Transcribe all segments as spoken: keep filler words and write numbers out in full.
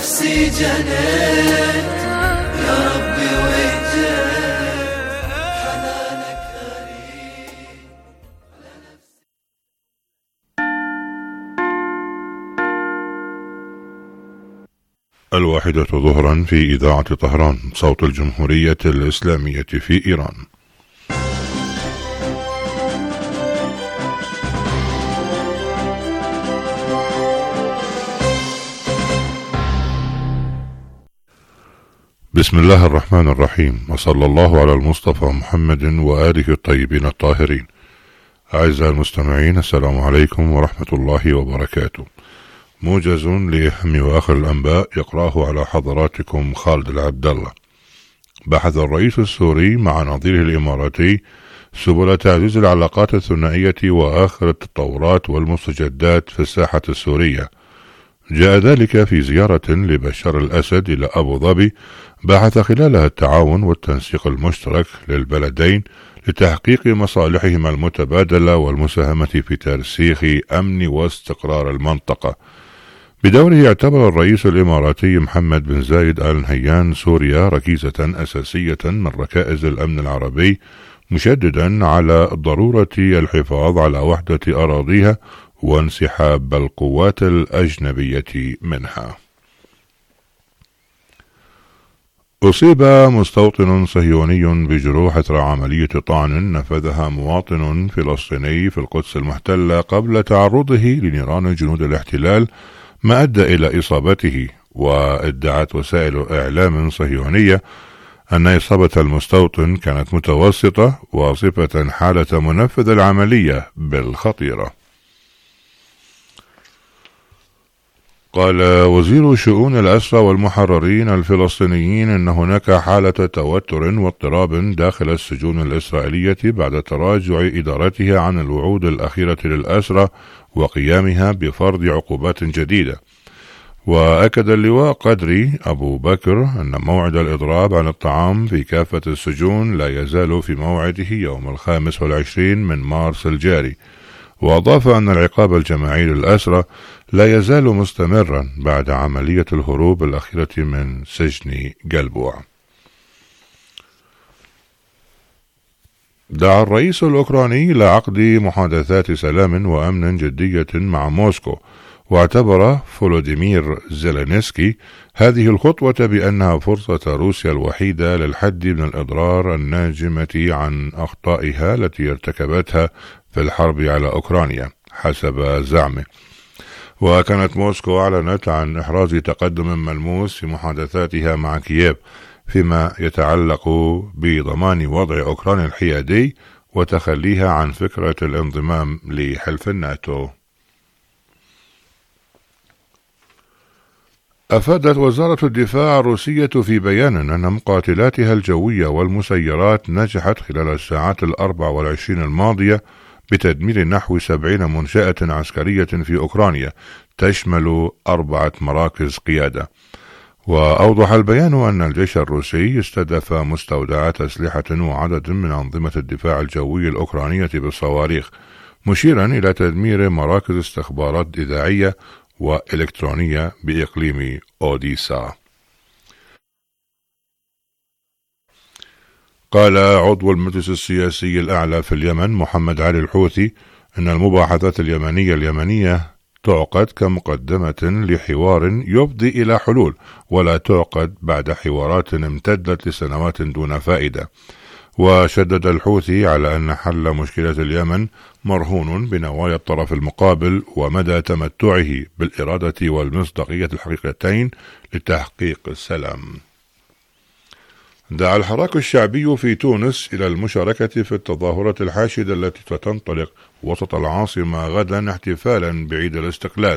نفسي جنيت يا ربي وين جيت حنانك غريب على نفسي. الواحدة ظهرا في إذاعة طهران صوت الجمهورية الإسلامية في إيران. بسم الله الرحمن الرحيم، وصلى الله على المصطفى محمد وآله الطيبين الطاهرين. أعزائي المستمعين، السلام عليكم ورحمة الله وبركاته. موجز لأهم وآخر الأنباء يقرأه على حضراتكم خالد العبد الله. بحث الرئيس السوري مع نظيره الإماراتي سبل تعزيز العلاقات الثنائية وآخر التطورات والمستجدات في الساحة السورية. جاء ذلك في زيارة لبشار الأسد إلى أبو ظبي بحث خلالها التعاون والتنسيق المشترك للبلدين لتحقيق مصالحهما المتبادلة والمساهمة في ترسيخ أمن واستقرار المنطقة. بدوره اعتبر الرئيس الإماراتي محمد بن زايد آل نهيان سوريا ركيزة أساسية من ركائز الأمن العربي، مشددا على ضرورة الحفاظ على وحدة أراضيها وانسحاب القوات الأجنبية منها. أصيب مستوطن صهيوني بجروح إثر عملية طعن نفذها مواطن فلسطيني في القدس المحتلة قبل تعرضه لنيران جنود الاحتلال، ما أدى إلى إصابته. وادعت وسائل إعلام صهيونية أن إصابة المستوطن كانت متوسطة، وصفة حالة منفذ العملية بالخطيرة. قال وزير شؤون الأسرى والمحررين الفلسطينيين أن هناك حالة توتر واضطراب داخل السجون الإسرائيلية بعد تراجع إدارتها عن الوعود الأخيرة للأسرى وقيامها بفرض عقوبات جديدة. وأكد اللواء قدري أبو بكر أن موعد الإضراب عن الطعام في كافة السجون لا يزال في موعده يوم الخامس والعشرين من مارس الجاري. وأضاف أن العقاب الجماعي للأسرى لا يزال مستمرا بعد عملية الهروب الأخيرة من سجن جلبوع. دعا الرئيس الأوكراني إلى عقد محادثات سلام وأمن جدية مع موسكو، واعتبر فولوديمير زيلينسكي هذه الخطوة بأنها فرصة روسيا الوحيدة للحد من الإضرار الناجمة عن أخطائها التي ارتكبتها في الحرب على أوكرانيا حسب زعمه. وكانت موسكو أعلنت عن إحراز تقدم ملموس في محادثاتها مع كييف فيما يتعلق بضمان وضع أوكرانيا الحيادي وتخليها عن فكرة الانضمام لحلف الناتو. أفادت وزارة الدفاع الروسية في بيان أن مقاتلاتها الجوية والمسيرات نجحت خلال الساعات الأربع والعشرين الماضية بتدمير نحو سبعين منشأة عسكرية في أوكرانيا تشمل أربعة مراكز قيادة. وأوضح البيان أن الجيش الروسي استهدف مستودعات أسلحة وعدد من أنظمة الدفاع الجوي الأوكرانية بالصواريخ، مشيرا إلى تدمير مراكز استخبارات إذاعية وإلكترونية بإقليم أوديسا. قال عضو المجلس السياسي الأعلى في اليمن محمد علي الحوثي أن المباحثات اليمنية اليمنية تعقد كمقدمة لحوار يفضي إلى حلول، ولا تعقد بعد حوارات امتدت لسنوات دون فائدة. وشدد الحوثي على أن حل مشكلة اليمن مرهون بنوايا الطرف المقابل ومدى تمتعه بالإرادة والمصداقية الحقيقتين لتحقيق السلام. دعا الحراك الشعبي في تونس إلى المشاركة في التظاهرات الحاشدة التي ستنطلق وسط العاصمة غدا احتفالا بعيد الاستقلال.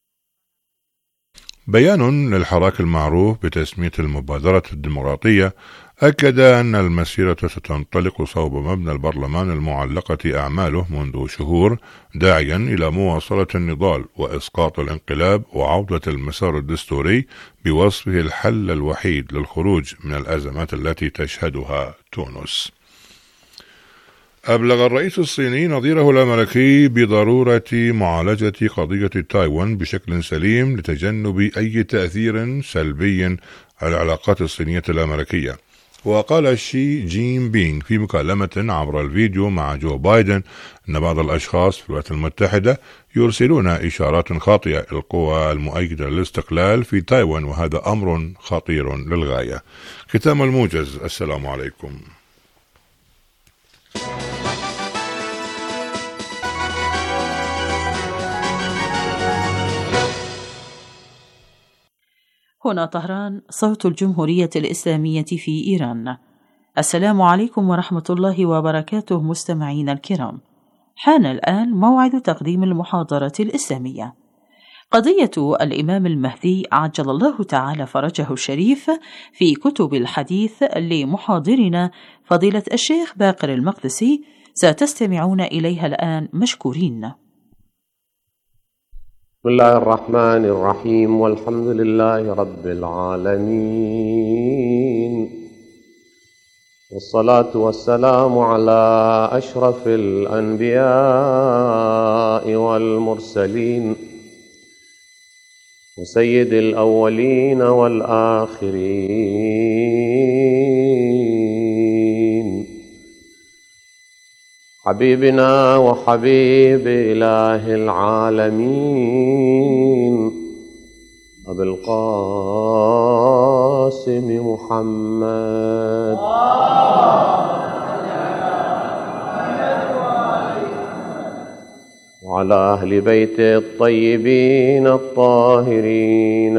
بيان للحراك المعروف بتسمية المبادرة الديمقراطية أكد أن المسيرة ستنطلق صوب مبنى البرلمان المعلقة أعماله منذ شهور، داعيا إلى مواصلة النضال وإسقاط الانقلاب وعودة المسار الدستوري بوصفه الحل الوحيد للخروج من الأزمات التي تشهدها تونس. أبلغ الرئيس الصيني نظيره الأمريكي بضرورة معالجة قضية تايوان بشكل سليم لتجنب أي تأثير سلبي على العلاقات الصينية الأمريكية. وقال شي جين بينغ في مكالمة عبر الفيديو مع جو بايدن أن بعض الأشخاص في الولايات المتحدة يرسلون إشارات خاطئة للقوى المؤيدة للاستقلال في تايوان، وهذا أمر خطير للغاية. ختام الموجز، السلام عليكم. هنا طهران، صوت الجمهورية الإسلامية في إيران. السلام عليكم ورحمة الله وبركاته مستمعين الكرام. حان الآن موعد تقديم المحاضرة الإسلامية. قضية الإمام المهدي عجل الله تعالى فرجه الشريف في كتب الحديث لمحاضرنا فضيلة الشيخ باقر المقدسي، ستستمعون إليها الآن مشكورين. بسم الله الرحمن الرحيم، والحمد لله رب العالمين، والصلاة والسلام على أشرف الأنبياء والمرسلين وسيد الأولين والآخرين، حبيبنا وحبيب إله العالمين أبي القاسم محمد وعلى أهل بيته الطيبين الطاهرين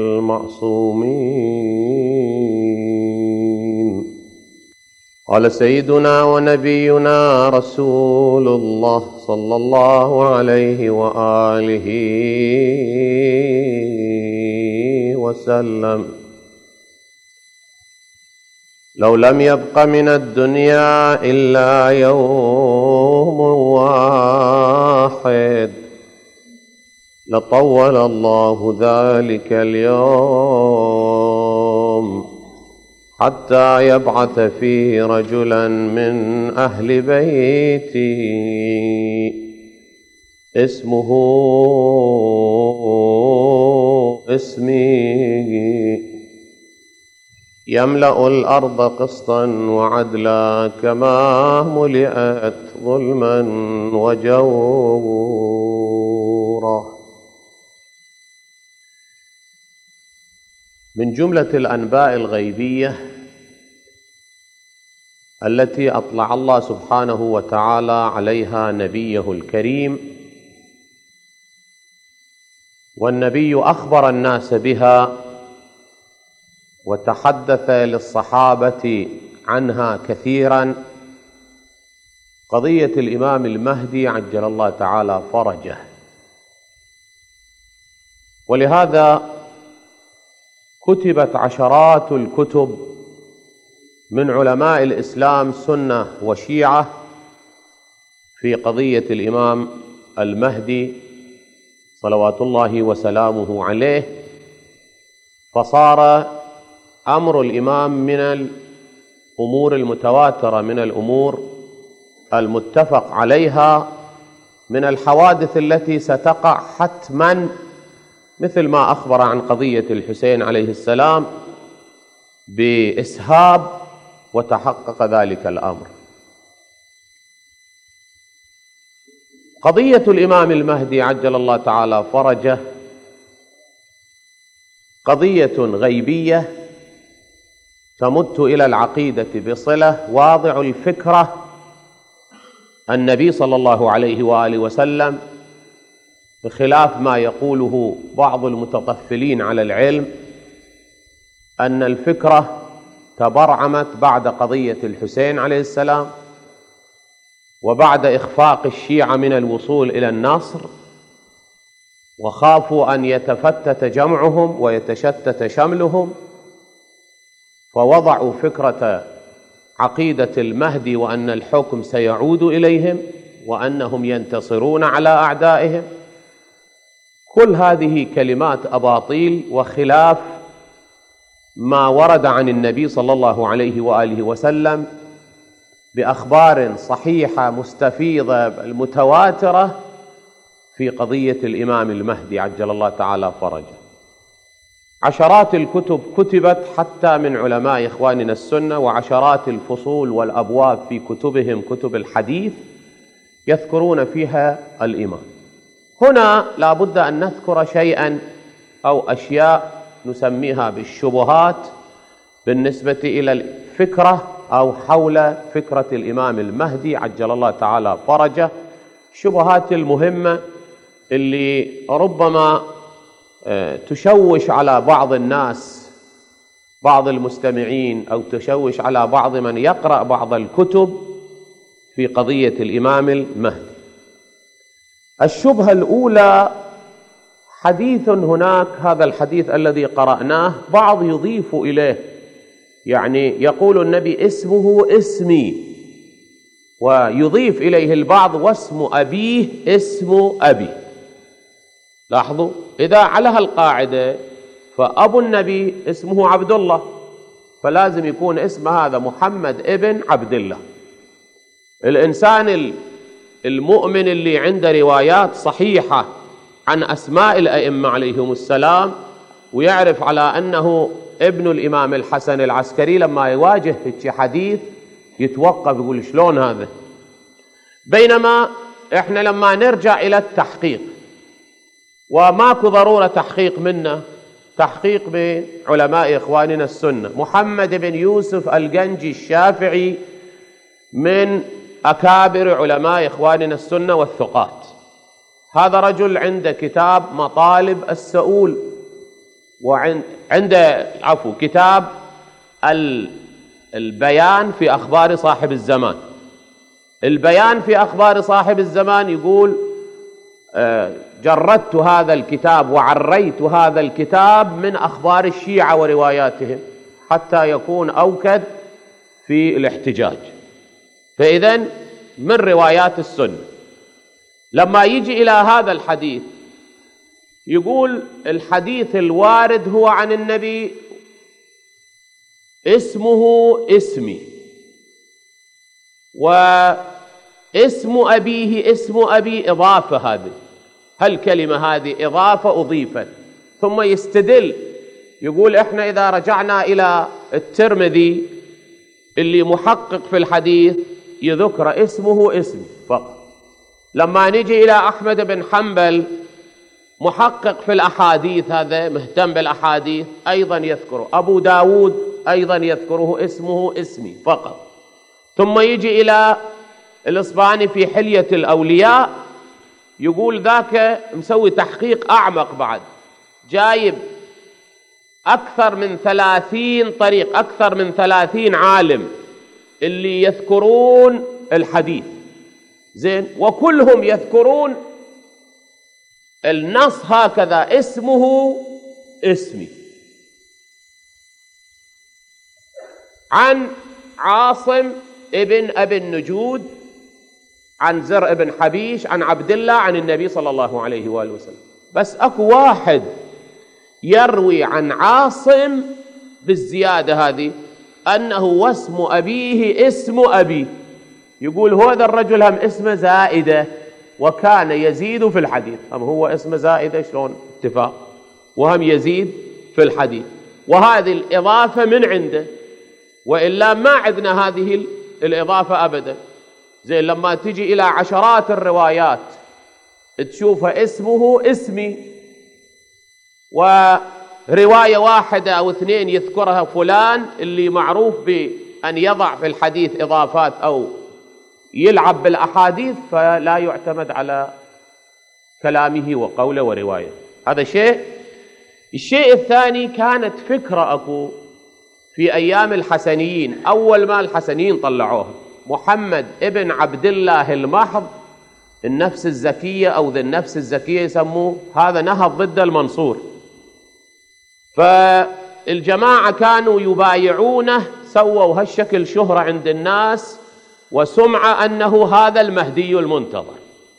المعصومين. قال سيدنا ونبينا رسول الله صلى الله عليه وآله وسلم: لو لم يبق من الدنيا إلا يوم واحد لطول الله ذلك اليوم حتى يبعث فيه رجلا من أهل بيتي اسمه اسمي يملأ الأرض قسطا وعدلا كما ملئت ظلما وجورا. من جملة الأنباء الغيبية التي أطلع الله سبحانه وتعالى عليها نبيه الكريم، والنبي أخبر الناس بها وتحدث للصحابة عنها كثيرا، قضية الإمام المهدي عجل الله تعالى فرجه. ولهذا كتبت عشرات الكتب من علماء الإسلام سنة وشيعة في قضية الإمام المهدي صلوات الله وسلامه عليه، فصار أمر الإمام من الأمور المتواترة، من الأمور المتفق عليها، من الحوادث التي ستقع حتما، مثل ما أخبر عن قضية الحسين عليه السلام بإسهاب وتحقق ذلك الأمر. قضية الإمام المهدي عجل الله تعالى فرجه قضية غيبية تمت إلى العقيدة بصلة. واضع الفكرة النبي صلى الله عليه وآله وسلم، بخلاف ما يقوله بعض المتطفلين على العلم أن الفكرة تبرعمت بعد قضية الحسين عليه السلام وبعد إخفاق الشيعة من الوصول إلى النصر، وخافوا أن يتفتت جمعهم ويتشتت شملهم، فوضعوا فكرة عقيدة المهدي وأن الحكم سيعود إليهم وأنهم ينتصرون على أعدائهم. كل هذه كلمات أباطيل وخلاف ما ورد عن النبي صلى الله عليه وآله وسلم بأخبار صحيحة مستفيضة المتواترة في قضية الإمام المهدي عجل الله تعالى فرجه. عشرات الكتب كتبت حتى من علماء إخواننا السنة، وعشرات الفصول والأبواب في كتبهم كتب الحديث يذكرون فيها الإمام. هنا لا بد أن نذكر شيئا أو أشياء نسميها بالشبهات بالنسبة إلى الفكرة أو حول فكرة الإمام المهدي عجل الله تعالى فرجه. الشبهات المهمة اللي ربما تشوش على بعض الناس، بعض المستمعين، أو تشوش على بعض من يقرأ بعض الكتب في قضية الإمام المهدي. الشبهة الأولى حديث هناك، هذا الحديث الذي قرأناه بعض يضيف إليه، يعني يقول النبي اسمه اسمي، ويضيف إليه البعض واسم أبيه اسم أبي. لاحظوا، إذا على هالقاعدة فأبو النبي اسمه عبد الله، فلازم يكون اسم هذا محمد ابن عبد الله. الإنسان المؤمن اللي عنده روايات صحيحة عن أسماء الأئمة عليهم السلام، ويعرف على أنه ابن الإمام الحسن العسكري، لما يواجه في حديث يتوقف يقول شلون هذا. بينما إحنا لما نرجع إلى التحقيق، وماكو ضرورة تحقيق منا، تحقيق بعلماء إخواننا السنة. محمد بن يوسف الجنجي الشافعي من أكابر علماء إخواننا السنة والثقات. هذا رجل عنده كتاب مطالب السؤول، وعنده عفو كتاب البيان في أخبار صاحب الزمان. البيان في أخبار صاحب الزمان يقول جردت هذا الكتاب وعريت هذا الكتاب من أخبار الشيعة ورواياتهم حتى يكون أوكد في الاحتجاج. فإذن من روايات السنة لما يجي إلى هذا الحديث يقول الحديث الوارد هو عن النبي اسمه اسمي، واسم أبيه اسم أبي إضافة. هذه هالكلمة هذه إضافة أضيفت، ثم يستدل يقول إحنا إذا رجعنا إلى الترمذي اللي محقق في الحديث يذكر اسمه اسمي فقط. لما نجي إلى أحمد بن حنبل محقق في الأحاديث، هذا مهتم بالأحاديث، أيضا يذكره. أبو داود أيضا يذكره اسمه اسمي فقط. ثم يجي إلى الإصبهاني في حلية الأولياء يقول ذاك مسوي تحقيق أعمق بعد، جايب أكثر من ثلاثين طريق، أكثر من ثلاثين عالم اللي يذكرون الحديث زين، وكلهم يذكرون النص هكذا اسمه اسمي. عن عاصم ابن أبي النجود، عن زرع بن حبيش، عن عبد الله، عن النبي صلى الله عليه وآله وسلم. بس أكو واحد يروي عن عاصم بالزيادة هذه أنه واسم أبيه اسم أبي. يقول هذا الرجل هم اسمه زائدة وكان يزيد في الحديث. هم هو اسمه زائدة شلون اتفاق، وهم يزيد في الحديث، وهذه الإضافة من عنده، وإلا ما عندنا هذه الإضافة أبدا. زي لما تجي إلى عشرات الروايات تشوفها اسمه اسمي، ورواية واحدة أو اثنين يذكرها فلان اللي معروف بأن يضع في الحديث إضافات أو يلعب بالأحاديث، فلا يعتمد على كلامه وقوله ورواية. هذا شيء. الشيء الثاني، كانت فكرة أكو في أيام الحسنيين، أول ما الحسنيين طلعوها، محمد ابن عبد الله المحض النفس الزكية أو ذي النفس الزكية يسموه، هذا نهض ضد المنصور. فالجماعة كانوا يبايعونه، سووا هالشكل شهرة عند الناس وسمعة أنه هذا المهدي المنتظر،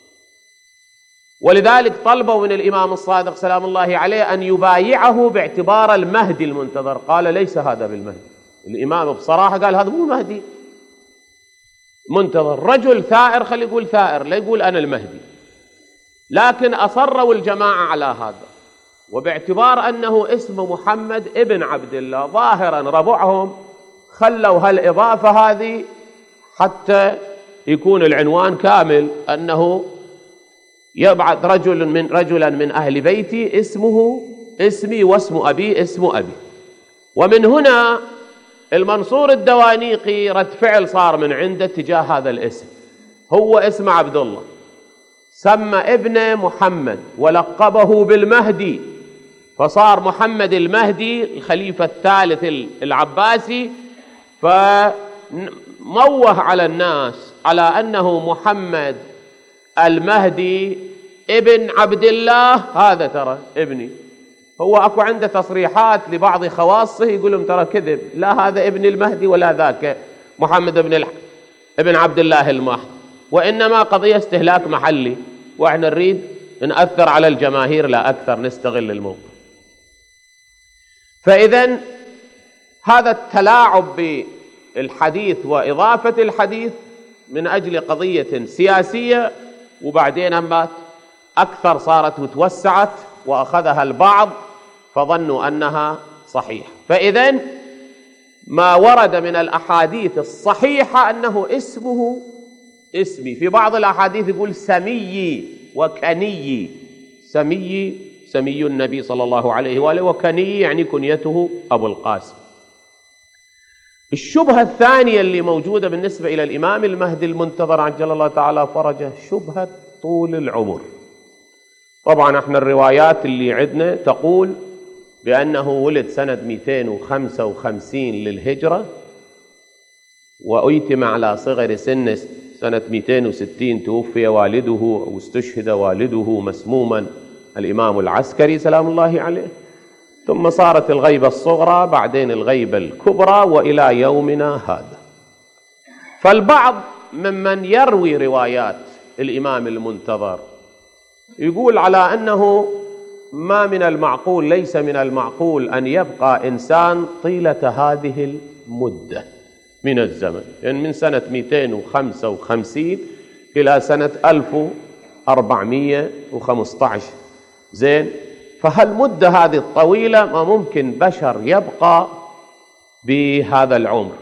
ولذلك طلبوا من الإمام الصادق سلام الله عليه أن يبايعه باعتبار المهدي المنتظر. قال ليس هذا بالمهدي. الإمام بصراحة قال هذا مو مهدي، منتظر، رجل ثائر، خلي يقول ثائر، لا يقول أنا المهدي. لكن أصروا الجماعة على هذا، وباعتبار أنه اسم محمد ابن عبد الله ظاهرا ربعهم خلوا هالإضافة هذه حتى يكون العنوان كامل، أنه يبعث رجل من رجلا من أهل بيتي اسمه اسمي واسم أبي اسم أبي. ومن هنا المنصور الدوانيقي رد فعل صار من عنده تجاه هذا الاسم. هو اسم عبد الله، سمى ابنه محمد ولقبه بالمهدي، فصار محمد المهدي الخليفة الثالث العباسي، فموه على الناس على أنه محمد المهدي ابن عبد الله، هذا ترى ابني. هو أكو عنده تصريحات لبعض خواصه يقول لهم ترى كذب، لا هذا ابن المهدي ولا ذاك محمد ابن الح... ابن عبد الله المهدي، وإنما قضية استهلاك محلي، وإحنا نريد نأثر على الجماهير لا أكثر، نستغل الموقف. فإذا هذا التلاعب بالحديث وإضافة الحديث من أجل قضية سياسية، وبعدين أما أكثر صارت وتوسعت وأخذها البعض فظنوا أنها صحيحة. فإذا ما ورد من الأحاديث الصحيحة أنه اسمه اسمي. في بعض الأحاديث يقول سمي وكني، سمي سمي النبي صلى الله عليه وآله، وكني يعني كنيته أبو القاسم. الشبهة الثانية اللي موجودة بالنسبة إلى الإمام المهدي المنتظر عجل الله تعالى فرجه شبهة طول العمر. طبعا احنا الروايات اللي عندنا تقول بأنه ولد سنة مئتين وخمسة وخمسين للهجرة، وأيتم على صغر سن سنة مئتين وستين توفي والده أو استشهد والده مسموما الإمام العسكري سلام الله عليه، ثم صارت الغيبة الصغرى بعدين الغيبة الكبرى وإلى يومنا هذا. فالبعض ممن يروي روايات الإمام المنتظر يقول على أنه ما من المعقول، ليس من المعقول أن يبقى إنسان طيلة هذه المدة من الزمن، يعني من سنة مئتين وخمسة وخمسين إلى سنة ألف وأربعمئة وخمسة عشر. زين، فهالمدة هذه الطويلة ما ممكن بشر يبقى بهذا العمر.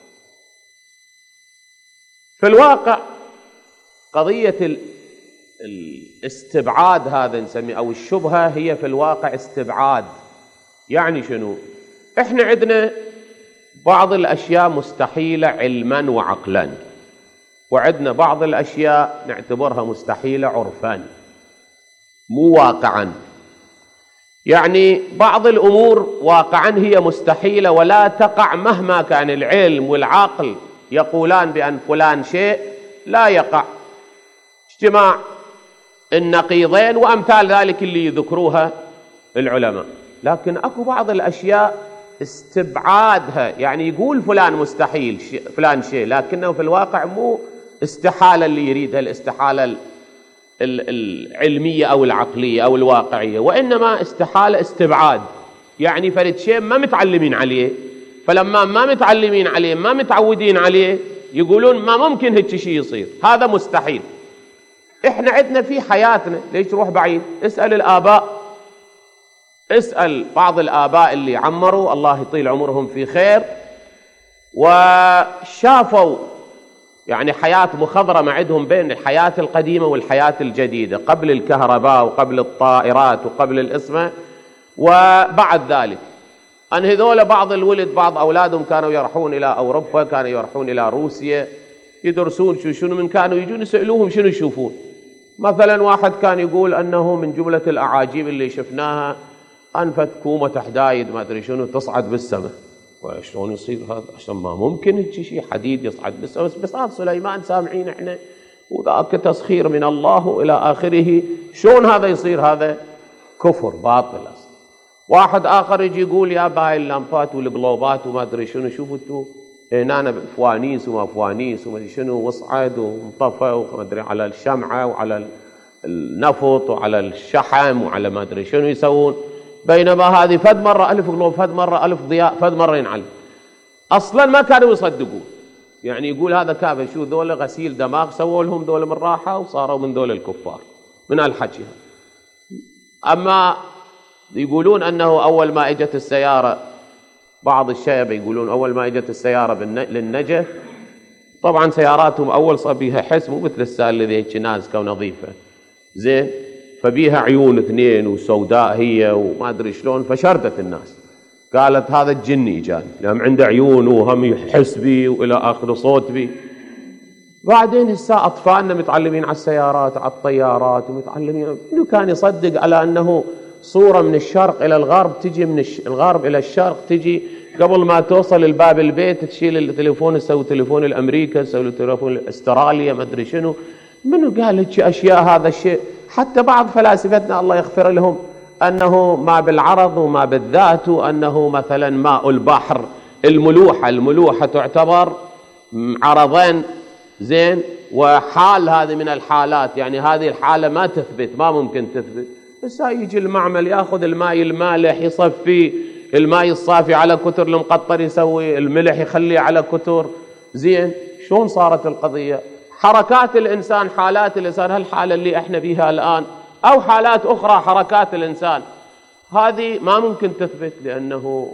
في الواقع قضية الاستبعاد هذا نسميه، أو الشبهة، هي في الواقع استبعاد. يعني شنو؟ احنا عندنا بعض الأشياء مستحيلة علما وعقلا، وعندنا بعض الأشياء نعتبرها مستحيلة عرفا مو واقعا. يعني بعض الأمور واقعا هي مستحيلة ولا تقع مهما كان العلم والعقل يقولان بأن فلان شيء لا يقع، اجتماع النقيضين وأمثال ذلك اللي يذكروها العلماء. لكن أكو بعض الأشياء استبعادها، يعني يقول فلان مستحيل شيء فلان شيء، لكنه في الواقع مو استحالة اللي يريدها الاستحالة العلمية أو العقلية أو الواقعية، وإنما استحالة استبعاد. يعني فرد شيء ما متعلمين عليه، فلما ما متعلمين عليه ما متعودين عليه يقولون ما ممكن هيك شيء يصير، هذا مستحيل. إحنا عندنا في حياتنا، ليش تروح بعيد؟ اسأل الآباء، اسأل بعض الآباء اللي عمروا الله يطيل عمرهم في خير وشافوا يعني حياة مخضرمة عندهم بين الحياة القديمة والحياة الجديدة، قبل الكهرباء وقبل الطائرات وقبل الإسمة وبعد ذلك. أن هذول بعض الولد بعض أولادهم كانوا يروحون إلى أوروبا، كانوا يروحون إلى روسيا يدرسون شو شنو، من كانوا يجون يسألوهم شنو يشوفون. مثلا واحد كان يقول أنه من جملة الأعاجيب اللي شفناها أنفت كومة حدايد ما أدري شنو تصعد بالسماء. وشلون يصير هذا؟ عشان ما ممكن هيك شيء حديد يصعد بالسماء. بس هذا سليمان سامعين احنا وذاك تسخير من الله وإلى آخره، شلون هذا يصير؟ هذا كفر باطل أصلا. واحد آخر يجي يقول يا باي اللامبات والقلوبات وما أدري شنو، شوفوا انتوا هنا فوانيس وما فوانيس وما أدري شنو، وصعد وانطفى وما أدري على الشمعة وعلى النفط وعلى الشحم وعلى ما أدري شنو يسوون، بينما هذه فد مرة ألف قلوب، فد مرة ألف ضياء، فد مرة ينعل. أصلا ما كانوا يصدقون. يعني يقول هذا كافر. شو ذول غسيل دماغ سووا لهم ذول من راحة وصاروا من ذول الكفار من الحكي. أما يقولون أنه أول ما اجت السيارة، بعض الشيب يقولون أول ما اجت السيارة للنجف، طبعا سياراتهم أول صار بيها حس مو مثل السائل اللي هيك نازكة ونظيفة زين، فبيها عيون اثنين وسوداء هي وما أدري شلون، فشردت الناس قالت هذا الجني جاني لأن عنده عيون وهم يحس بي وإلى آخر صوت بي. بعدين هسه أطفالنا متعلمين على السيارات على الطيارات ومتعلمين، إنه كان يصدق على أنه صورة من الشرق إلى الغرب تجي من الغرب إلى الشرق، تجي قبل ما توصل الباب البيت تشيل التليفون تسوي تليفون الأمريكا تسوي تليفون أستراليا ما أدري شنو. منو قال لك أشياء هذا الشيء؟ حتى بعض فلاسفتنا الله يغفر لهم أنه ما بالعرض وما بالذات، وأنه مثلا ماء البحر الملوحة، الملوحة تعتبر عرضين زين وحال هذه من الحالات، يعني هذه الحالة ما تثبت ما ممكن تثبت. بس يجي المعمل ياخذ الماء المالح يصفي الماء الصافي على كتر المقطر، يسوي الملح يخليه على كتر زين. شلون صارت القضية؟ حركات الإنسان حالات الإنسان، هالحالة اللي احنا بيها الآن أو حالات أخرى حركات الإنسان هذه ما ممكن تثبت لأنه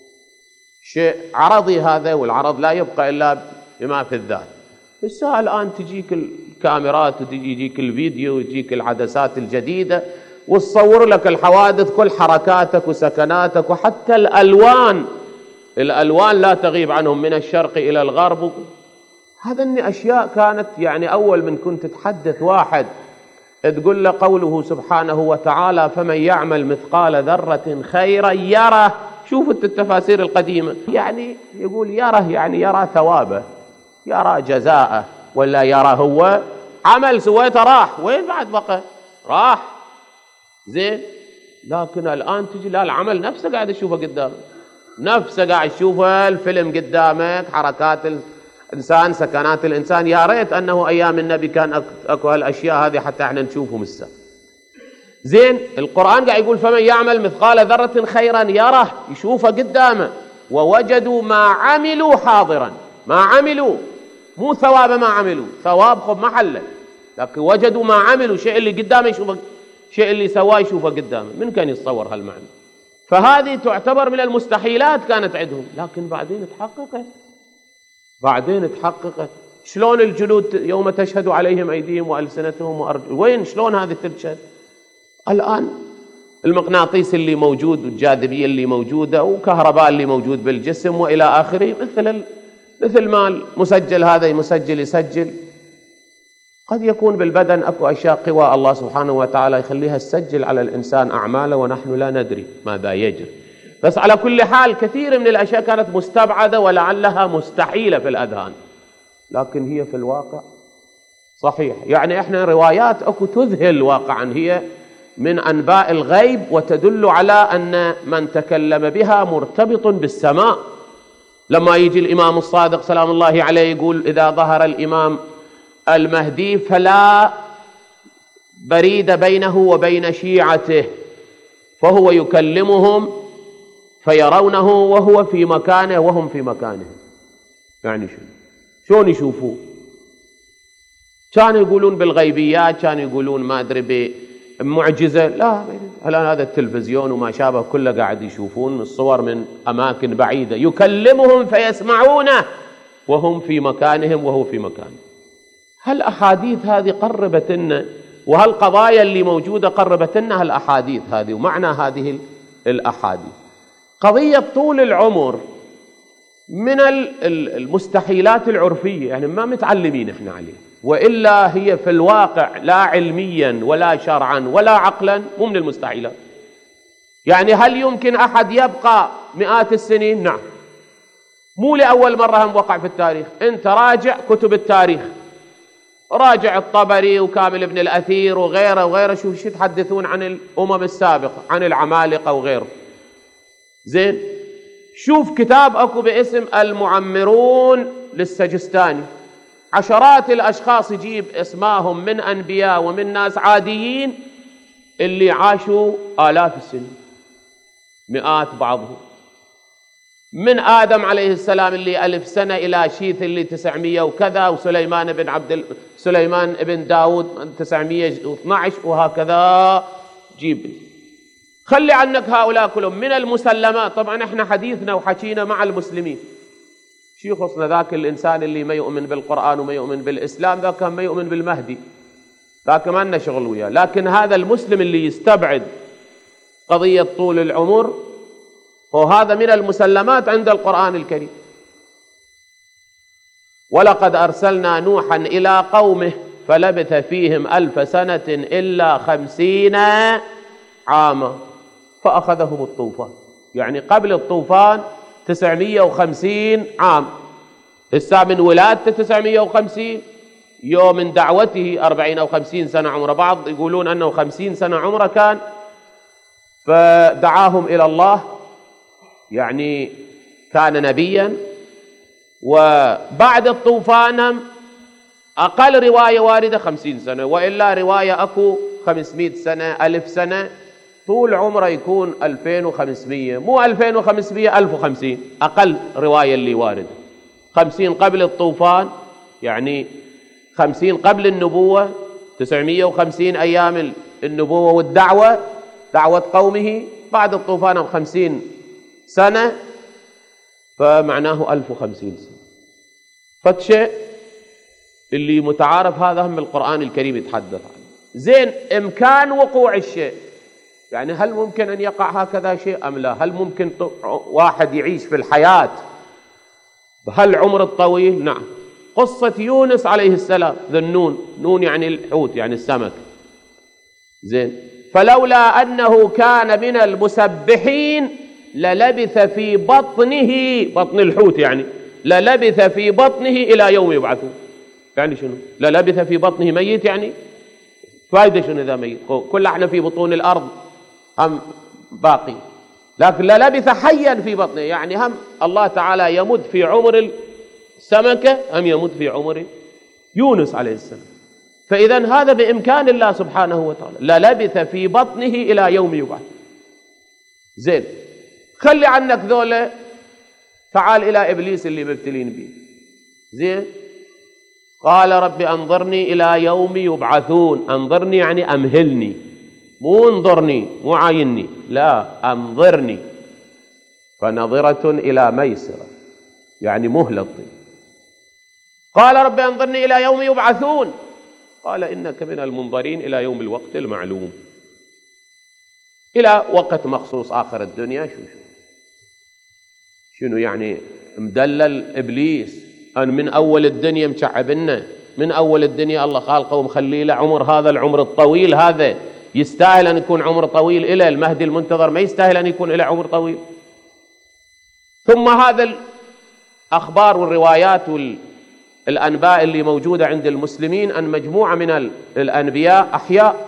شيء عرضي هذا، والعرض لا يبقى إلا بما في الذات. بس الآن تجيك الكاميرات وتجيك الفيديو وتجيك العدسات الجديدة وتصور لك الحوادث كل حركاتك وسكناتك، وحتى الألوان الألوان لا تغيب عنهم من الشرق إلى الغرب. هذا إن أشياء كانت يعني أول من كنت تحدث واحد تقول له قوله سبحانه وتعالى فمن يعمل مثقال ذرة خيرا يره. شوفوا التفاسير القديمة، يعني يقول يره يعني يرى ثوابه يرى جزاءه، ولا يرى هو عمل سويته راح وين بعد بقى راح زين. لكن الآن تجي لا العمل نفسه قاعد تشوفه قدامك، نفسه قاعد تشوفه الفيلم قدامك، حركات الإنسان سكنات الإنسان. يا ريت أنه أيام النبي كان أكو هالأشياء هذه حتى احنا نشوفهم السا زين. القرآن قاعد يقول فمن يعمل مثقال ذرة خيرا يره، يشوفه قدامه. ووجدوا ما عملوا حاضرا، ما عملوا مو ثواب ما عملوا، ثواب خب محله، لكن وجدوا ما عملوا، شيء اللي قدامه يشوفه، شيء اللي سواه يشوفه قدامه. من كان يتصور هالمعنى؟ فهذه تعتبر من المستحيلات كانت عندهم، لكن بعدين تحققت بعدين تحققت. شلون الجلود يوم تشهد عليهم أيديهم وألسنتهم وأرجلهم، وين شلون هذه تشهد؟ الآن المغناطيس اللي موجود والجاذبية اللي موجودة وكهرباء اللي موجود بالجسم وإلى آخره، مثل مثل ما المسجل هذا مسجل يسجل. قد يكون بالبدن أكو أشياء قوى الله سبحانه وتعالى يخليها تسجل على الإنسان أعماله ونحن لا ندري ماذا يجري. بس على كل حال كثير من الأشياء كانت مستبعدة ولعلها مستحيلة في الأذهان، لكن هي في الواقع صحيح. يعني إحنا روايات أكو تذهل واقعا، هي من أنباء الغيب وتدل على أن من تكلم بها مرتبط بالسماء. لما يجي الإمام الصادق سلام الله عليه يقول إذا ظهر الإمام المهدي فلا بريد بينه وبين شيعته، فهو يكلمهم فيرونه وهو في مكانه وهم في مكانه. يعني شو شلون يشوفوه؟ كانوا يقولون بالغيبيات، كانوا يقولون ما أدري بمعجزة، لا الآن هذا التلفزيون وما شابه كله قاعد يشوفون الصور من أماكن بعيدة، يكلمهم فيسمعونه وهم في مكانهم وهو في مكانه. هالأحاديث هذه قربت لنا، وهالقضايا اللي موجودة قربت لنا هالأحاديث هذه. ومعنى هذه الأحاديث قضية طول العمر من المستحيلات العرفية، يعني ما متعلمين احنا عليه، وإلا هي في الواقع لا علميا ولا شرعا ولا عقلا مو من المستحيلات. يعني هل يمكن أحد يبقى مئات السنين؟ نعم، مو لأول مرة هم وقع في التاريخ. انت راجع كتب التاريخ، راجع الطبري وكامل ابن الأثير وغيره وغيره، شوف شو يتحدثون عن الأمم السابقة، عن العمالقة وغيره زين. شوف كتاب أكو باسم المعمرون للسجستاني، عشرات الأشخاص يجيب اسماهم من أنبياء ومن ناس عاديين اللي عاشوا آلاف السنين، مئات بعضهم. من آدم عليه السلام اللي ألف سنة إلى شيث اللي تسعمية وكذا، وسليمان بن عبد ال... سليمان بن داود تسعمية واثنى عشر، وهكذا جيب. خلي عنك هؤلاء كلهم من المسلمات. طبعا احنا حديثنا وحكينا مع المسلمين، شي يخصنا ذاك الإنسان اللي ما يؤمن بالقرآن وما يؤمن بالإسلام، ذاك ما يؤمن بالمهدي، ذاك ما لنا شغل وياه. لكن هذا المسلم اللي يستبعد قضية طول العمر، وهذا من المسلمات عند القرآن الكريم. ولقد أرسلنا نوحا إلى قومه فلبث فيهم ألف سنة إلا خمسين عاما فأخذهم الطوفان. يعني قبل الطوفان تسعمية وخمسين عام، هسه من ولادته تسعمية وخمسين، يوم من دعوته أربعين أو خمسين سنة عمره، بعض يقولون أنه خمسين سنة عمره كان، فدعاهم إلى الله، يعني كان نبيا. وبعد الطوفان أقل رواية واردة خمسين سنة، وإلا رواية أكو خمسمائة سنة ألف سنة، طول عمره يكون ألفين وخمسمائة، مو ألفين وخمسمائة، ألف وخمسين أقل رواية اللي واردة. خمسين قبل الطوفان، يعني خمسين قبل النبوة، تسعمية وخمسين أيام النبوة والدعوة، دعوة قومه. بعد الطوفان بخمسين سنة، فمعناه ألف وخمسين سنة. فالشيء اللي متعارف هذا هم القرآن الكريم يتحدث عنه. زين، إمكان وقوع الشيء، يعني هل ممكن أن يقع هكذا شيء أم لا؟ هل ممكن واحد يعيش في الحياة بهالعمر الطويل؟ نعم. قصة يونس عليه السلام، ذا النون، نون يعني الحوت يعني السمك. زين، فلولا أنه كان من المسبحين للبث في بطنه، بطن الحوت يعني، للبث في بطنه إلى يوم يبعثون. يعني شنو؟ للبث في بطنه ميت، يعني فايدة شنو إذا ميت؟ كل احنا في بطون الأرض هم باقي، لكن للبث حيا في بطنه، يعني هم الله تعالى يمد في عمر السمكة، هم يمد في عمر يونس عليه السلام. فإذا هذا بإمكان الله سبحانه وتعالى، للبث في بطنه إلى يوم يبعث. زين، خلي عنك ذولا، تعال إلى إبليس اللي مبتلين به. زين، قال رب أنظرني إلى يوم يبعثون. أنظرني يعني أمهلني، مو انظرني، مو عايني، لا، أنظرني. فنظرة إلى ميسرة، يعني مهلة. قال رب أنظرني إلى يوم يبعثون، قال إنك من المنظرين إلى يوم الوقت المعلوم، إلى وقت مخصوص آخر الدنيا. شو شو شنو يعني مدلل إبليس أن من أول الدنيا مشعبنا، من أول الدنيا الله خالقه ومخلي له عمر، هذا العمر الطويل هذا يستاهل أن يكون عمر طويل. إلى المهدي المنتظر ما يستاهل أن يكون له عمر طويل. ثم هذا الأخبار والروايات والأنباء اللي موجودة عند المسلمين أن مجموعة من الأنبياء أحياء،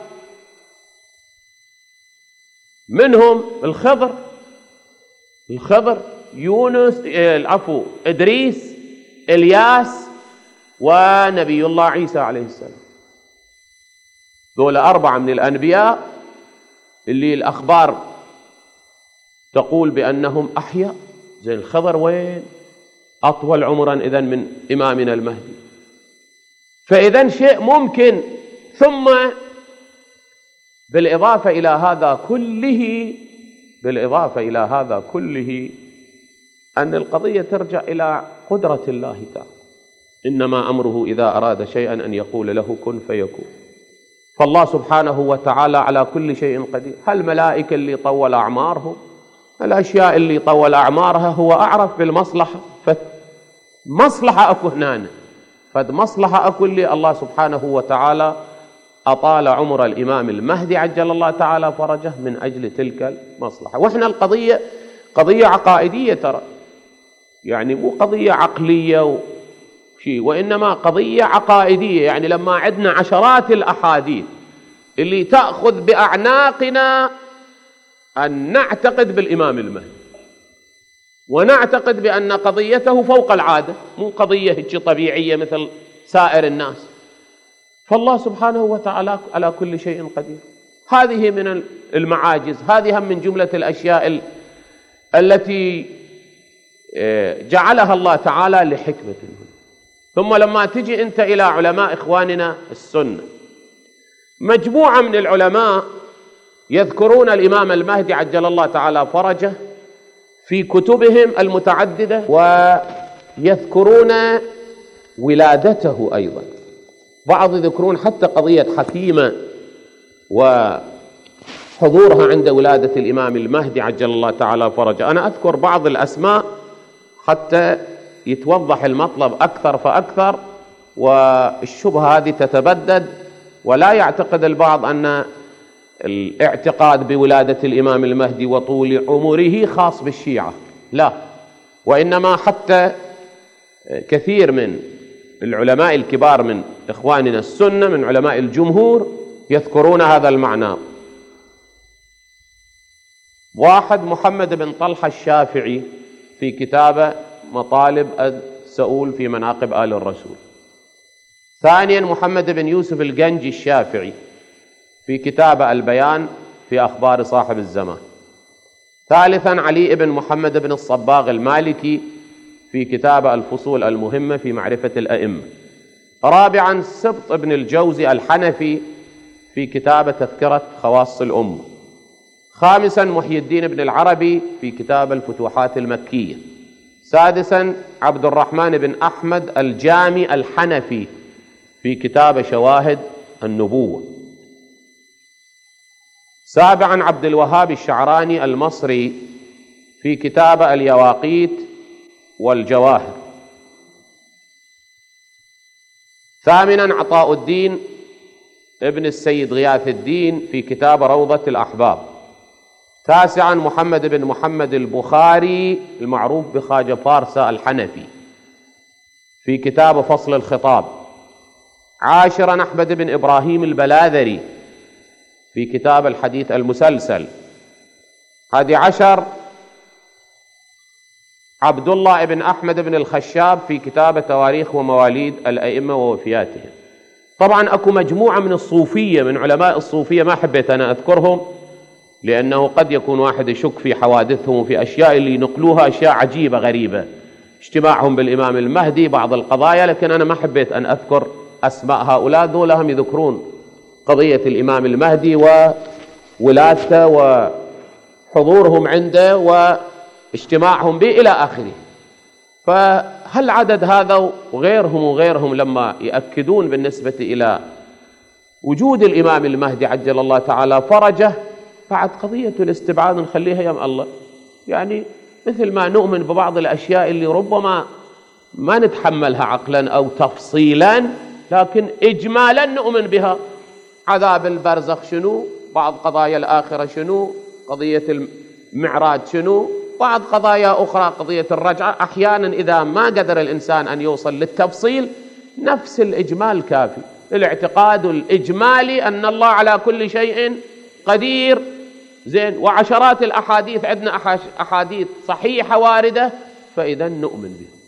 منهم الخضر الخضر يونس، العفو إدريس، إلياس، ونبي الله عيسى عليه السلام. دول أربعة من الأنبياء اللي الأخبار تقول بأنهم أحياء. زي الخضر وين؟ أطول عمرا إذن من إمامنا المهدي. فإذن شيء ممكن. ثم بالإضافة إلى هذا كله بالإضافة إلى هذا كله أن القضية ترجع إلى قدرة الله تعالى. إنما أمره إذا أراد شيئا أن يقول له كن فيكون. فالله سبحانه وتعالى على كل شيء قدير. هالملائكة اللي طول أعمارهم، الأشياء اللي طول أعمارها هو أعرف بالمصلحة. فمصلحة أكو هنا، فد مصلحة أكو اللي الله سبحانه وتعالى أطال عمر الإمام المهدي عجل الله تعالى فرجه من أجل تلك المصلحة. وإحنا القضية قضية عقائدية ترى، يعني مو قضية عقلية وشيء، وإنما قضية عقائدية. يعني لما عندنا عشرات الأحاديث اللي تأخذ بأعناقنا أن نعتقد بالإمام المهدي، ونعتقد بأن قضيته فوق العادة، مو قضية هيك طبيعية مثل سائر الناس. فالله سبحانه وتعالى على كل شيء قدير. هذه من المعاجز، هذه هم من جملة الأشياء التي جعلها الله تعالى لحكمة. ثم لما تجي أنت إلى علماء إخواننا السنة، مجموعة من العلماء يذكرون الإمام المهدي عجل الله تعالى فرجه في كتبهم المتعددة، ويذكرون ولادته أيضا. بعض يذكرون حتى قضية حكيمة وحضورها عند ولادة الإمام المهدي عجل الله تعالى فرجه. أنا أذكر بعض الأسماء حتى يتوضح المطلب أكثر فأكثر، والشبهة هذه تتبدد، ولا يعتقد البعض أن الاعتقاد بولادة الإمام المهدي وطول عمره خاص بالشيعة، لا، وإنما حتى كثير من العلماء الكبار من إخواننا السنة من علماء الجمهور يذكرون هذا المعنى. واحد محمد بن طلحة الشافعي في كتابه مطالب السؤول في مناقب آل الرسول. ثانيا محمد بن يوسف الجنجي الشافعي في كتابه البيان في أخبار صاحب الزمان. ثالثا علي بن محمد بن الصباغ المالكي في كتابه الفصول المهمة في معرفة الأئمة. رابعا سبط بن الجوزي الحنفي في كتابه تذكرة خواص الأمة. خامسا محي الدين بن العربي في كتاب الفتوحات المكية. سادسا عبد الرحمن بن أحمد الجامي الحنفي في كتاب شواهد النبوة. سابعا عبد الوهاب الشعراني المصري في كتاب اليواقيت والجواهر. ثامنا عطاء الدين ابن السيد غياث الدين في كتاب روضة الأحباب. تاسعا محمد بن محمد البخاري المعروف بخواجة فارسة الحنفي في كتاب فصل الخطاب. عاشرا أحمد بن إبراهيم البلاذري في كتاب الحديث المسلسل. هادي عشر عبد الله بن أحمد بن الخشاب في كتاب تواريخ ومواليد الأئمة ووفياتهم. طبعا أكو مجموعة من الصوفية من علماء الصوفية ما حبيت أنا أذكرهم، لأنه قد يكون واحد يشك في حوادثهم وفي أشياء اللي ينقلوها أشياء عجيبة غريبة، اجتماعهم بالإمام المهدي بعض القضايا، لكن أنا ما حبيت أن أذكر أسماء هؤلاء. دولهم يذكرون قضية الإمام المهدي وولادته وحضورهم عنده واجتماعهم به إلى آخره. فهل عدد هذا وغيرهم وغيرهم لما يأكدون بالنسبة إلى وجود الإمام المهدي عجل الله تعالى فرجه، بعد قضية الاستبعاد نخليها يم الله، يعني مثل ما نؤمن ببعض الأشياء اللي ربما ما نتحملها عقلا أو تفصيلا لكن إجمالا نؤمن بها. عذاب البرزخ شنو، بعض قضايا الآخرة شنو، قضية المعراج شنو، بعض قضايا أخرى قضية الرجعة. أحيانا إذا ما قدر الإنسان أن يوصل للتفصيل نفس الإجمال كافي. الاعتقاد الإجمالي أن الله على كل شيء قدير، زين، وعشرات الأحاديث عندنا أحاديث صحيحة واردة، فإذا نؤمن بها.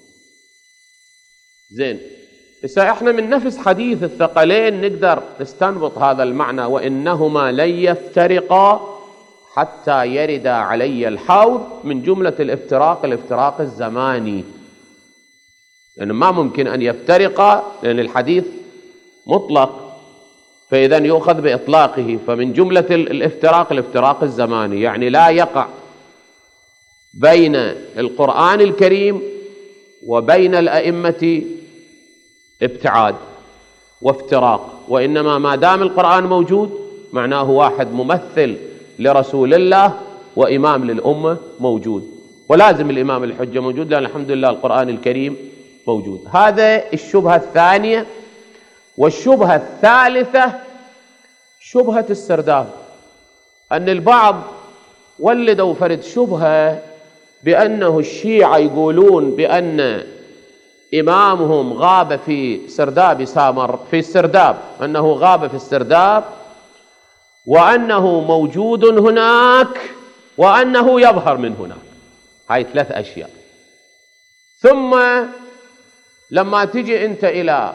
زين، إذا إحنا من نفس حديث الثقلين نقدر نستنبط هذا المعنى، وإنهما لن يفترقا حتى يرد علي الحوض، من جملة الافتراق الافتراق الزماني، لأن ما ممكن أن يفترقا لأن الحديث مطلق، فإذا يؤخذ بإطلاقه. فمن جملة الافتراق الافتراق الزماني، يعني لا يقع بين القرآن الكريم وبين الأئمة ابتعاد وافتراق، وإنما ما دام القرآن موجود معناه واحد ممثل لرسول الله وإمام للأمة موجود، ولازم الإمام الحجة موجود، لأن الحمد لله القرآن الكريم موجود. هذا الشبهة الثانية. والشبهة الثالثة شبهة السرداب، أن البعض ولدوا فرد شبهة بأنه الشيعة يقولون بأن إمامهم غاب في سرداب سامر في السرداب، أنه غاب في السرداب وأنه موجود هناك وأنه يظهر من هناك. هاي ثلاث أشياء. ثم لما تجي أنت إلى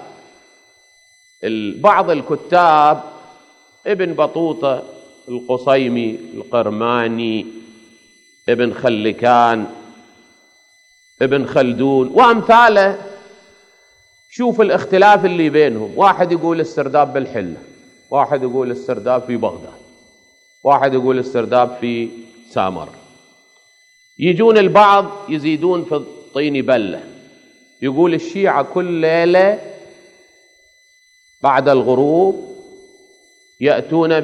بعض الكتاب، ابن بطوطة، القصيمي، القرماني، ابن خلكان، ابن خلدون وأمثاله. شوف الاختلاف اللي بينهم، واحد يقول السرداب بالحلة، واحد يقول السرداب في بغداد، واحد يقول السرداب في سامر. يجون البعض يزيدون في الطين بلة، يقول الشيعة كل ليلة بعد الغروب يأتون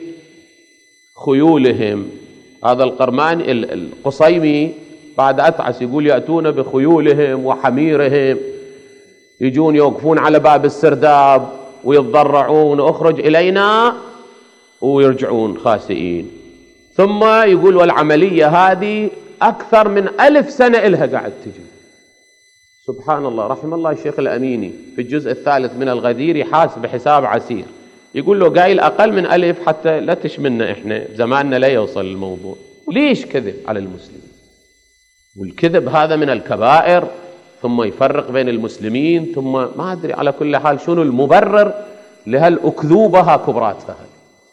بخيولهم. هذا القرماني القصيمي بعد أتعس يقول يأتون بخيولهم وحميرهم، يجون يوقفون على باب السرداب ويتضرعون اخرج إلينا ويرجعون خاسئين. ثم يقول والعملية هذه أكثر من ألف سنة إلها قاعد تجي. سبحان الله. رحم الله الشيخ الأميني في الجزء الثالث من الغدير يحاسب حساب عسير، يقول له قايل أقل من ألف حتى لا تشملنا إحنا زماننا لا يوصل الموضوع. ليش كذب على المسلمين؟ والكذب هذا من الكبائر، ثم يفرق بين المسلمين، ثم ما أدري على كل حال شنو المبرر لهالأكذوبة هاكبراتها هذه.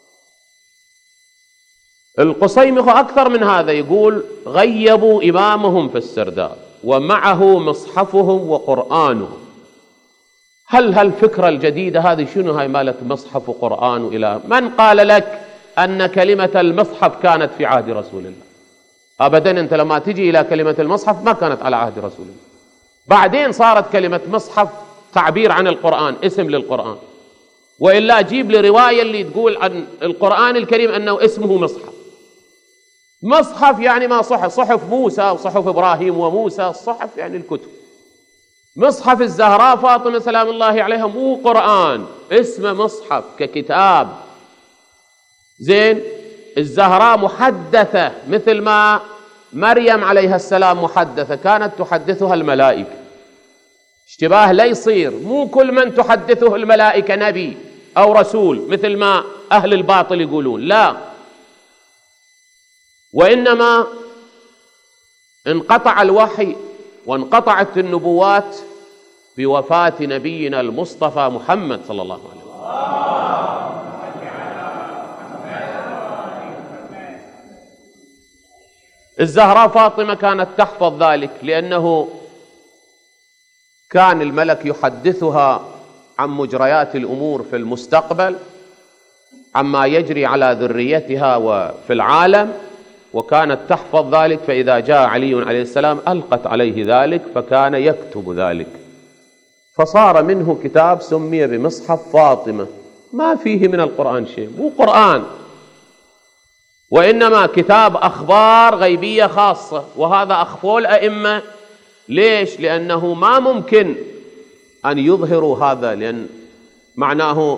القصيمي أكثر من هذا، يقول غيبوا إمامهم في السرداب ومعه مصحفهم وقرآنهم. هل هالفكرة الجديدة هذه شنو هاي مالت مصحف وقرآن وإله؟ من قال لك أن كلمة المصحف كانت في عهد رسول الله؟ أبدا. أنت لما تجي إلى كلمة المصحف ما كانت على عهد رسول الله، بعدين صارت كلمة مصحف تعبير عن القرآن، اسم للقرآن. وإلا جيب لي رواية اللي تقول عن القرآن الكريم أنه اسمه مصحف. مصحف يعني ما صحف، صحف موسى وصحف إبراهيم وموسى، الصحف يعني الكتب. مصحف الزهراء فاطمة سلام الله عليها مو قرآن، اسمه مصحف ككتاب. زين، الزهراء محدثة مثل ما مريم عليها السلام محدثة، كانت تحدثها الملائكة. اشتباه لا يصير، مو كل من تحدثه الملائكة نبي أو رسول مثل ما أهل الباطل يقولون، لا. وإنما انقطع الوحي وانقطعت النبوات بوفاة نبينا المصطفى محمد صلى الله عليه وسلم. الزهراء فاطمة كانت تحفظ ذلك، لأنه كان الملك يحدثها عن مجريات الأمور في المستقبل، عما يجري على ذريتها وفي العالم، وكانت تحفظ ذلك. فإذا جاء علي عليه السلام ألقت عليه ذلك فكان يكتب ذلك، فصار منه كتاب سمي بمصحف فاطمة، ما فيه من القرآن شيء، مو قرآن، وإنما كتاب أخبار غيبية خاصة. وهذا أخفوا الأئمة. ليش؟ لأنه ما ممكن أن يظهروا هذا، لأن معناه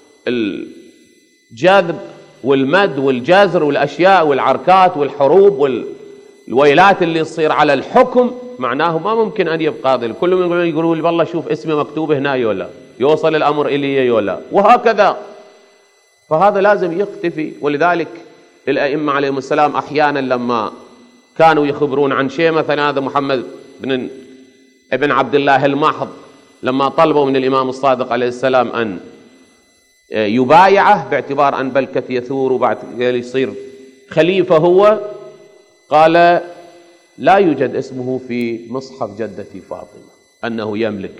الجذب والمد والجزر والأشياء والعركات والحروب والويلات اللي تصير على الحكم، معناه ما ممكن أن يبقى هذا. كلهم يقولون والله شوف اسمي مكتوب هنا يولا، يوصل الأمر إلي يولا، وهكذا. فهذا لازم يختفي. ولذلك الأئمة عليهم السلام أحيانا لما كانوا يخبرون عن شيء، مثلا هذا محمد بن ابن عبد الله المحض لما طلبوا من الإمام الصادق عليه السلام أن يبايعه باعتبار أن بلكة يثور وبعد يصير خليفة هو، قال لا يوجد اسمه في مصحف جدتي فاطمة أنه يملك،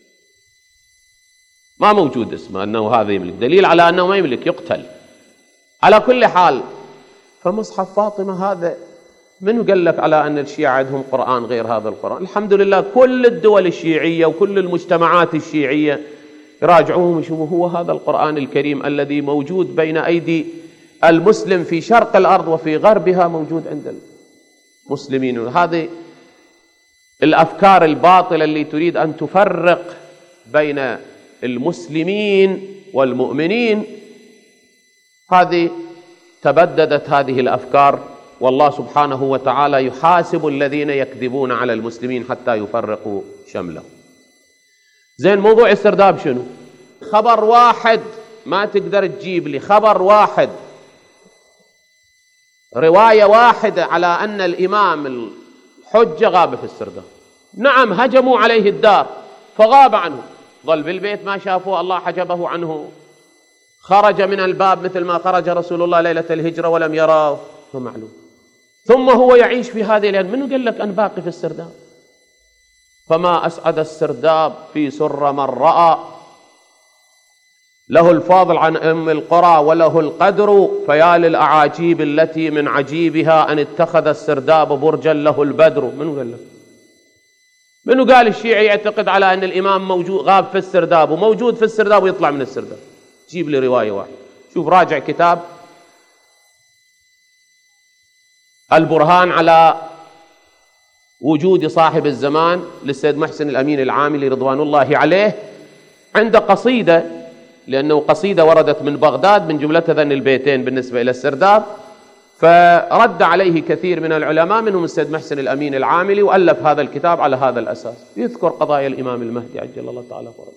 ما موجود اسمه أنه هذا يملك، دليل على أنه ما يملك، يقتل. على كل حال، فمصحف فاطمة هذا من قال لك على أن الشيعة عندهم قرآن غير هذا القرآن؟ الحمد لله كل الدول الشيعية وكل المجتمعات الشيعية يراجعوهم ويشوفوا هو هذا القرآن الكريم الذي موجود بين أيدي المسلم في شرق الأرض وفي غربها، موجود عند المسلمين. هذه الأفكار الباطلة اللي تريد أن تفرق بين المسلمين والمؤمنين، هذه تبددت هذه الأفكار، والله سبحانه وتعالى يحاسب الذين يكذبون على المسلمين حتى يفرقوا شملهم. زين، موضوع السرداب شنو؟ خبر واحد، ما تقدر تجيب لي خبر واحد، رواية واحدة على أن الإمام الحجة غاب في السرداب. نعم، هجموا عليه الدار فغاب عنه، ظل بالبيت ما شافوه، الله حجبه عنه، خرج من الباب مثل ما خرج رسول الله ليلة الهجرة ولم يراه، فمعلوم. ثم هو يعيش في هذه، لأن منو قال لك أن باقي في السرداب؟ فما أسعد السرداب في سر من رأى، له الفاضل عن أم القرى وله القدر، فيا للأعاجيب التي من عجيبها أن اتخذ السرداب برجا له البدر. منو قال لك؟ منو قال الشيعي يعتقد على أن الإمام موجود غاب في السرداب وموجود في السرداب ويطلع من السرداب؟ جيب لي رواية واحدة. شوف راجع كتاب البرهان على وجود صاحب الزمان للسيد محسن الأمين العاملي رضوان الله عليه، عند قصيدة، لأنه قصيدة وردت من بغداد من جملتها ذن البيتين بالنسبة إلى السرداب، فرد عليه كثير من العلماء منهم السيد محسن الأمين العاملي، وألف هذا الكتاب على هذا الأساس، يذكر قضايا الإمام المهدي عجل الله تعالى فرجه.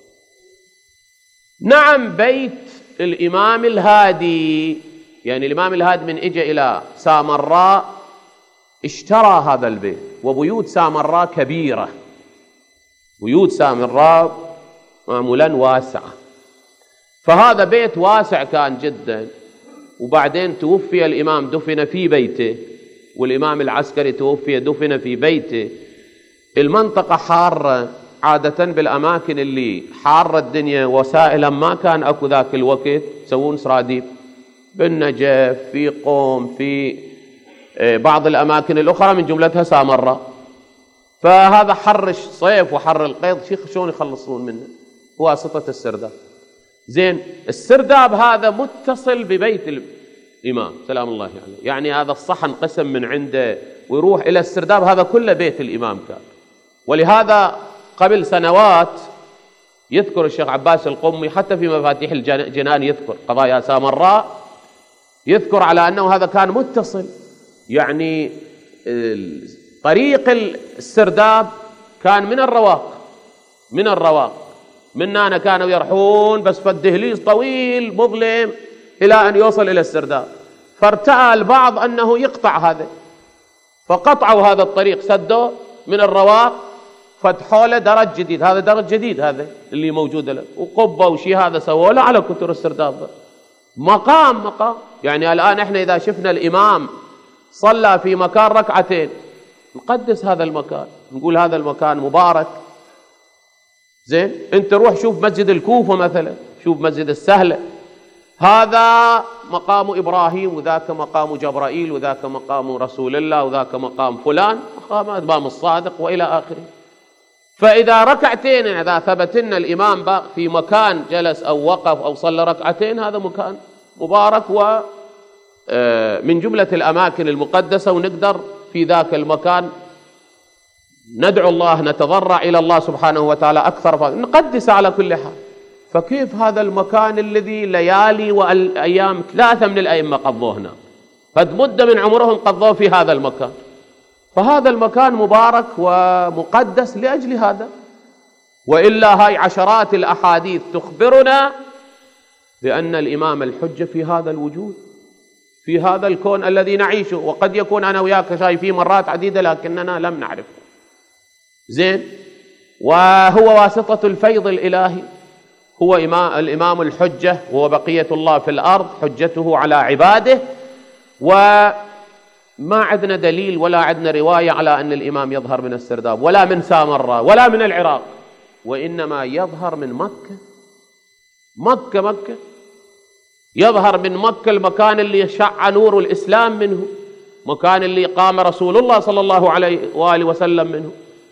نعم، بيت الإمام الهادي، يعني الإمام الهادي من إجا إلى سامراء اشترى هذا البيت، وبيوت سامراء كبيرة، بيوت سامراء معمولا واسعة، فهذا بيت واسع كان جدا. وبعدين توفي الإمام دفن في بيته، والإمام العسكري توفي دفن في بيته. المنطقة حارة عادة، بالأماكن اللي حارة الدنيا وسائلا ما كان أكو ذاك الوقت يسوون سراديب، بالنجف، في قوم، في بعض الأماكن الأخرى من جملتها سامراء. فهذا حر الصيف وحر القيض شيخ شلون يخلصون منه؟ واسطة السرداب. زين، السرداب هذا متصل ببيت الإمام سلام الله عليه، يعني هذا الصحن قسم من عنده ويروح إلى السرداب، هذا كله بيت الإمام كان. ولهذا قبل سنوات يذكر الشيخ عباس القمي حتى في مفاتيح الجنان يذكر قضايا سامراء، يذكر على أنه هذا كان متصل، يعني طريق السرداب كان من الرواق، من الرواق من هنا كانوا يرحون بس فالدهليز طويل مظلم إلى أن يوصل إلى السرداب. فارتأى البعض أنه يقطع هذا، فقطعوا هذا الطريق، سدوا من الرواق، فتحوا له درج جديد، هذا درج جديد هذا اللي موجود له، وقبة وشي هذا سووا له على كتر السرداب، مقام مقام. يعني الآن احنا إذا شفنا الإمام صلى في مكان ركعتين نقدس هذا المكان، نقول هذا المكان مبارك. زين، انت روح شوف مسجد الكوفة مثلا، شوف مسجد السهلة، هذا مقام إبراهيم، وذاك مقام جبرائيل، وذاك مقام رسول الله، وذاك مقام فلان، مقام الإمام الصادق وإلى آخره. فإذا ركعتين إذا ثبتنا الإمام في مكان جلس أو وقف أو صلى ركعتين، هذا مكان مبارك ومن جملة الأماكن المقدسة، ونقدر في ذاك المكان ندعو الله، نتضرع إلى الله سبحانه وتعالى أكثر، نقدس على كل حال. فكيف هذا المكان الذي ليالي والأيام ثلاثة من الأئمة قضوه هنا، قد مدة من عمرهم قضوه في هذا المكان، فهذا المكان مبارك ومقدس لأجل هذا. وإلا هاي عشرات الأحاديث تخبرنا بأن الإمام الحجة في هذا الوجود، في هذا الكون الذي نعيشه، وقد يكون أنا وياك شايفين مرات عديدة لكننا لم نعرفه. زين، وهو واسطة الفيض الإلهي، هو إمام الإمام الحجة، وهو بقية الله في الأرض، حجته على عباده. وما عندنا دليل ولا عندنا رواية على أن الإمام يظهر من السرداب ولا من سامراء ولا من العراق، وإنما يظهر من مكة. مكة مكة يظهر من مكة، المكان اللي شع نور الإسلام منه، مكان اللي قام رسول الله صلى الله عليه وآله وسلم منه،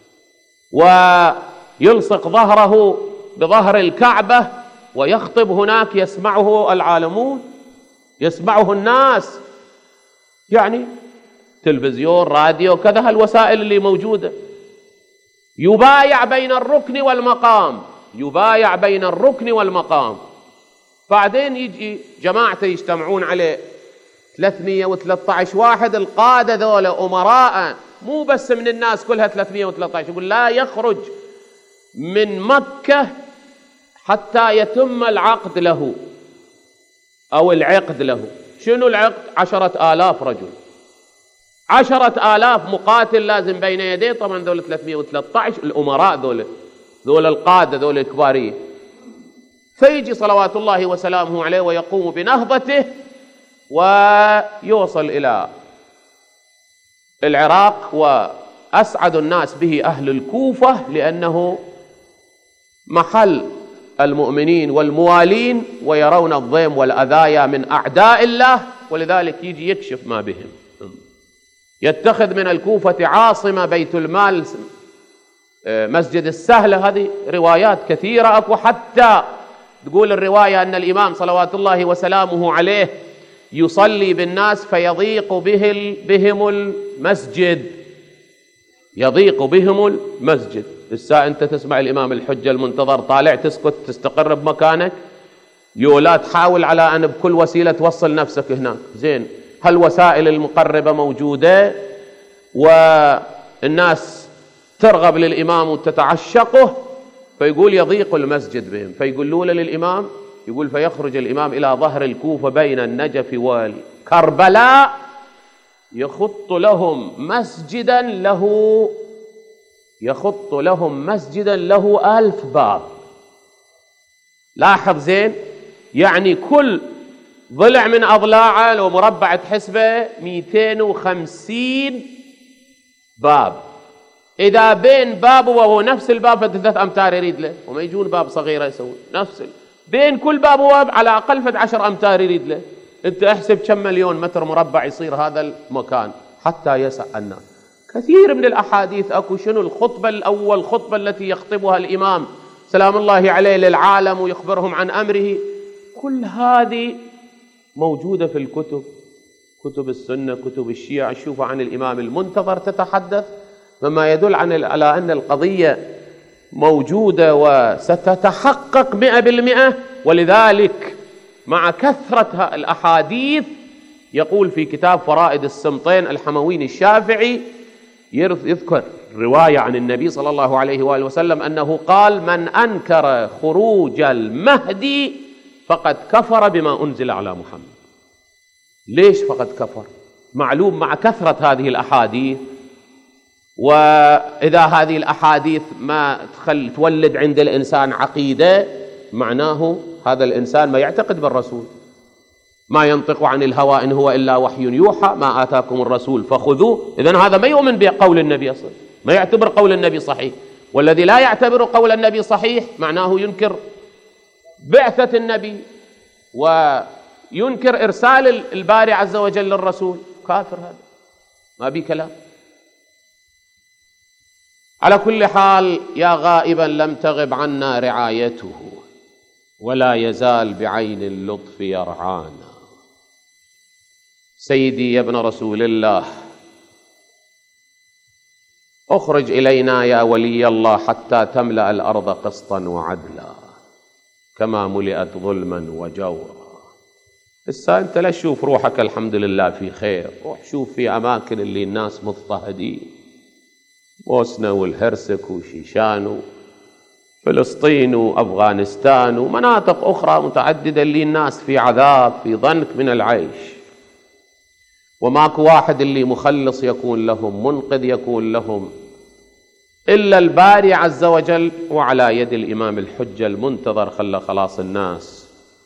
ويلصق ظهره بظهر الكعبة ويخطب هناك، يسمعه العالمون، يسمعه الناس، يعني تلفزيون، راديو، كذا هالوسائل اللي موجودة. يبايع بين الركن والمقام، يبايع بين الركن والمقام. بعدين يجي جماعته يجتمعون عليه ثلاثمئة وثلاثة عشر واحد، القادة ذولا أمراء، مو بس من الناس كلها ثلاثمئة وثلاثة عشر، يقول لا يخرج من مكة حتى يتم العقد له أو العقد له. شنو العقد؟ عشرة آلاف رجل، عشرة آلاف مقاتل لازم بين يديه. طبعا ذول ثلاثمئة وثلاثة عشر الأمراء، ذول ذول القادة، ذول الكبارية. فيجي صلوات الله وسلامه عليه ويقوم بنهضته ويوصل إلى العراق وأسعد الناس به أهل الكوفة لأنه محل المؤمنين والموالين، ويرون الضيم والأذايا من أعداء الله، ولذلك يجي يكشف ما بهم. يتخذ من الكوفة عاصمة بيت المال مسجد السهلة. هذه روايات كثيرة أكو، حتى تقول الرواية أن الإمام صلوات الله وسلامه عليه يصلي بالناس فيضيق به بهم المسجد، يضيق بهم المسجد. الساعة أنت تسمع الإمام الحجة المنتظر طالع، تسكت تستقر بمكانك؟ يولا تحاول على أن بكل وسيلة توصل نفسك هناك. زين، هالوسائل المقربة موجودة والناس ترغب للإمام وتتعشقه، فيقول يضيق المسجد بهم، فيقولوا له للإمام، يقول فيخرج الإمام إلى ظهر الكوفة بين النجف والكربلاء يخط لهم مسجدا له يخط لهم مسجدا له ألف باب. لاحظ زين، يعني كل ضلع من أضلاعه لو مربع تحسبه مئتين وخمسين باب. إذا بين باب وهو نفس الباب فثلاث أمتار يريد له، وما يجون باب صغيرة يسوون نفس بين كل باب وباب على أقل فد عشر أمتار يريد له. أنت احسب كم مليون متر مربع يصير هذا المكان حتى يسع الناس. كثير من الأحاديث أكو. شنو الخطبة الأول، الخطبة التي يخطبها الإمام سلام الله عليه للعالم ويخبرهم عن أمره، كل هذه موجودة في الكتب، كتب السنة، كتب الشيعة. شوفوا عن الإمام المنتظر تتحدث، مما يدل عن على أن القضية موجودة وستتحقق مئة بالمئة. ولذلك مع كثرة الأحاديث يقول في كتاب فرائد السمطين الحمويني الشافعي، يذكر رواية عن النبي صلى الله عليه وآله وسلم أنه قال: من أنكر خروج المهدي فقد كفر بما أنزل على محمد. ليش فقد كفر؟ معلوم مع كثرة هذه الأحاديث، وإذا هذه الأحاديث ما تخل تولد عند الإنسان عقيدة، معناه هذا الإنسان ما يعتقد بالرسول. ما ينطق عن الهوى إن هو إلا وحي يوحى، ما آتاكم الرسول فخذوه. إذن هذا ما يؤمن بقول النبي أصلا، ما يعتبر قول النبي صحيح. والذي لا يعتبر قول النبي صحيح معناه ينكر بعثة النبي وينكر إرسال الباري عز وجل للرسول. كافر هذا، ما بي كلام. على كل حال، يا غائبا لم تغب عنا رعايته، ولا يزال بعين اللطف يرعانا. سيدي يا ابن رسول الله، اخرج إلينا يا ولي الله حتى تملأ الأرض قسطا وعدلا كما ملئت ظلما وجورا. هسه انت لا تشوف روحك الحمد لله في خير، روح شوف في أماكن اللي الناس مضطهدين، بوسنة والهرسك وشيشان وفلسطين وأفغانستان ومناطق أخرى متعددة اللي الناس في عذاب، في ضنك من العيش، وماكو واحد اللي مخلص يكون لهم، منقذ يكون لهم، إلا الباري عز وجل. وعلى يد الإمام الحجة المنتظر خلى خلاص الناس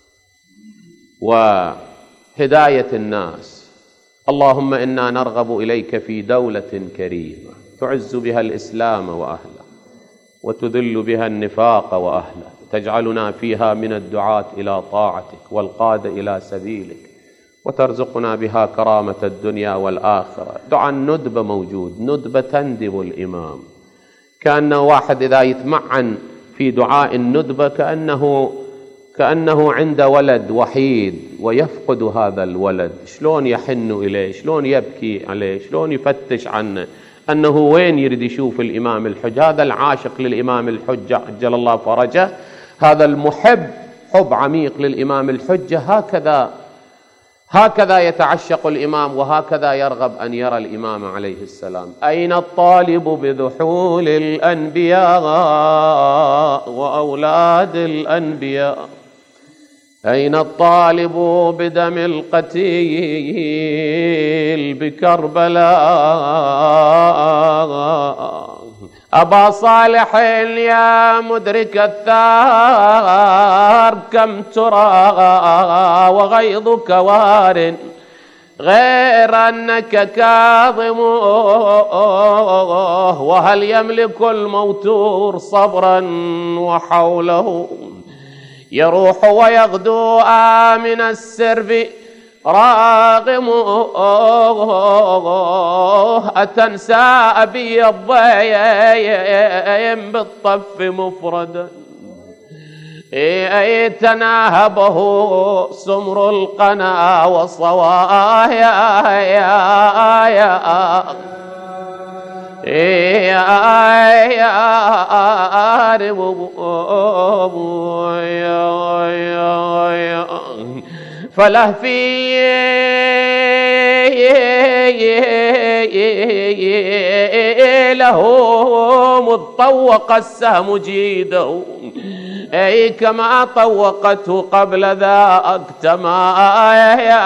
وهداية الناس. اللهم إنا نرغب إليك في دولة كريمة تعز بها الإسلام وأهله، وتذل بها النفاق وأهله، تجعلنا فيها من الدعاة إلى طاعتك والقادة إلى سبيلك، وترزقنا بها كرامة الدنيا والآخرة. دعاء الندبة موجود، ندبة تندب الإمام، كأنه واحد إذا يتمعن في دعاء الندبة كأنه كأنه عند ولد وحيد ويفقد هذا الولد، شلون يحن إليه، شلون يبكي عليه، شلون يفتش عنه، أنه وين يريد يشوف الإمام الحجة. هذا العاشق للإمام الحجة عجل الله فرجه، هذا المحب حب عميق للإمام الحجة، هكذا هكذا يتعشق الإمام، وهكذا يرغب أن يرى الإمام عليه السلام. أين الطالب بذحول الأنبياء وأولاد الأنبياء؟ أين الطالب بدم القتيل بكربلاء؟ أبا صالح يا مدرك الثار كم ترى وغيظك وار غير أنك كاظم، وهل يملك الموتور صبرا وحوله يروح ويغدو آمن السرب راغم. أتنسى أبي الضيم بالطف مفردا، اي تناهبه سمر القنا وصوايا يا يا يا فلهفي له مذ طوق السهم جيده، أي كما طوقته قبل ذاك تمايا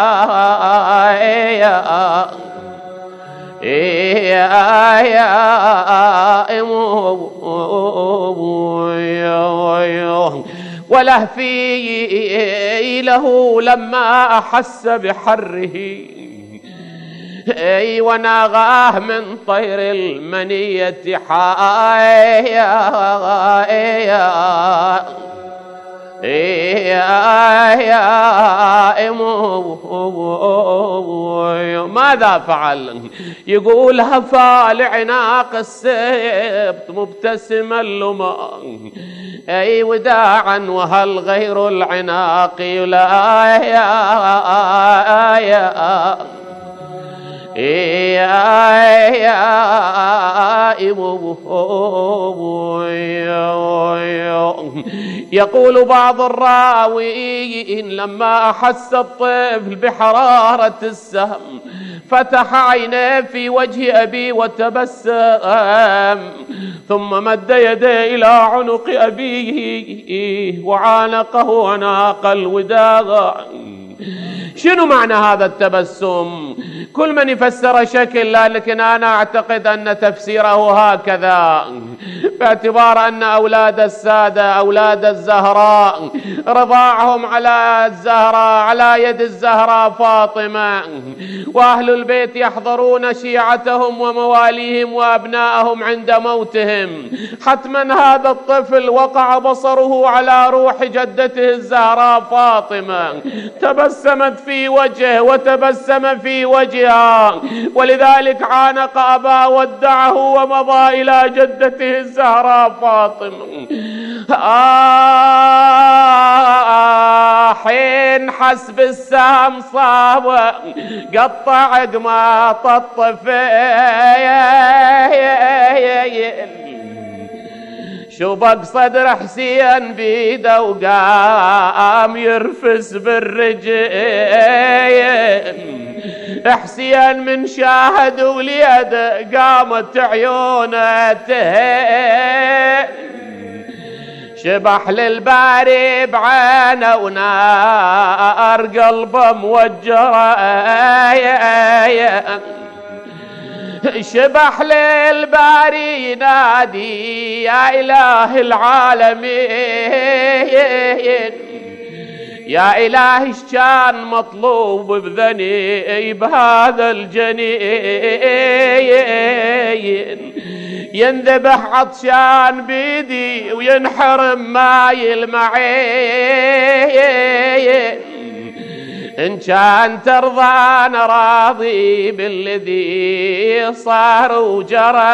ولهفي له لما أحس بحره، أي وناغاه من طير المنية حايا ماذا فعل؟ يقول هفى لعناق السبت مبتسما لما، أي وداعا وهل غير العناق يلايا يقول بعض الراويين لما أحس الطفل بحرارة السهم فتح عينيه في وجه أبي وتبسم، ثم مد يديه إلى عنق أبيه وعانقه عناق الوداع. شنو معنى هذا التبسم؟ كل من يفسر شكل، لكن أنا أعتقد أن تفسيره هكذا، باعتبار أن أولاد السادة أولاد الزهراء رضاعهم على الزهراء على يد الزهراء فاطمة، وأهل البيت يحضرون شيعتهم ومواليهم وأبنائهم عند موتهم، حتما هذا الطفل وقع بصره على روح جدته الزهراء فاطمة، تبسمت في وجهه وتبسم في وجهها، ولذلك عانق أبا ودعه ومضى إلى جدته الزهراء فاطمة. آه حين حسب السهم صاب قطع قماط الطفيل، شبك صدر حسين بيده وقام يرفس بالرجل، حسين من شاهد وليد قامت عيونته، شبح للباري بعينه ونار قلبه موجره، شبح للباري ينادي يا إله العالمين، يا إلهي ايش كان مطلوب بذني بهذا الجنين، ينذبح عطشان بيدي وينحرم ماي المعين، إن كان ترضى أنا راضي بالذي صار وجرى.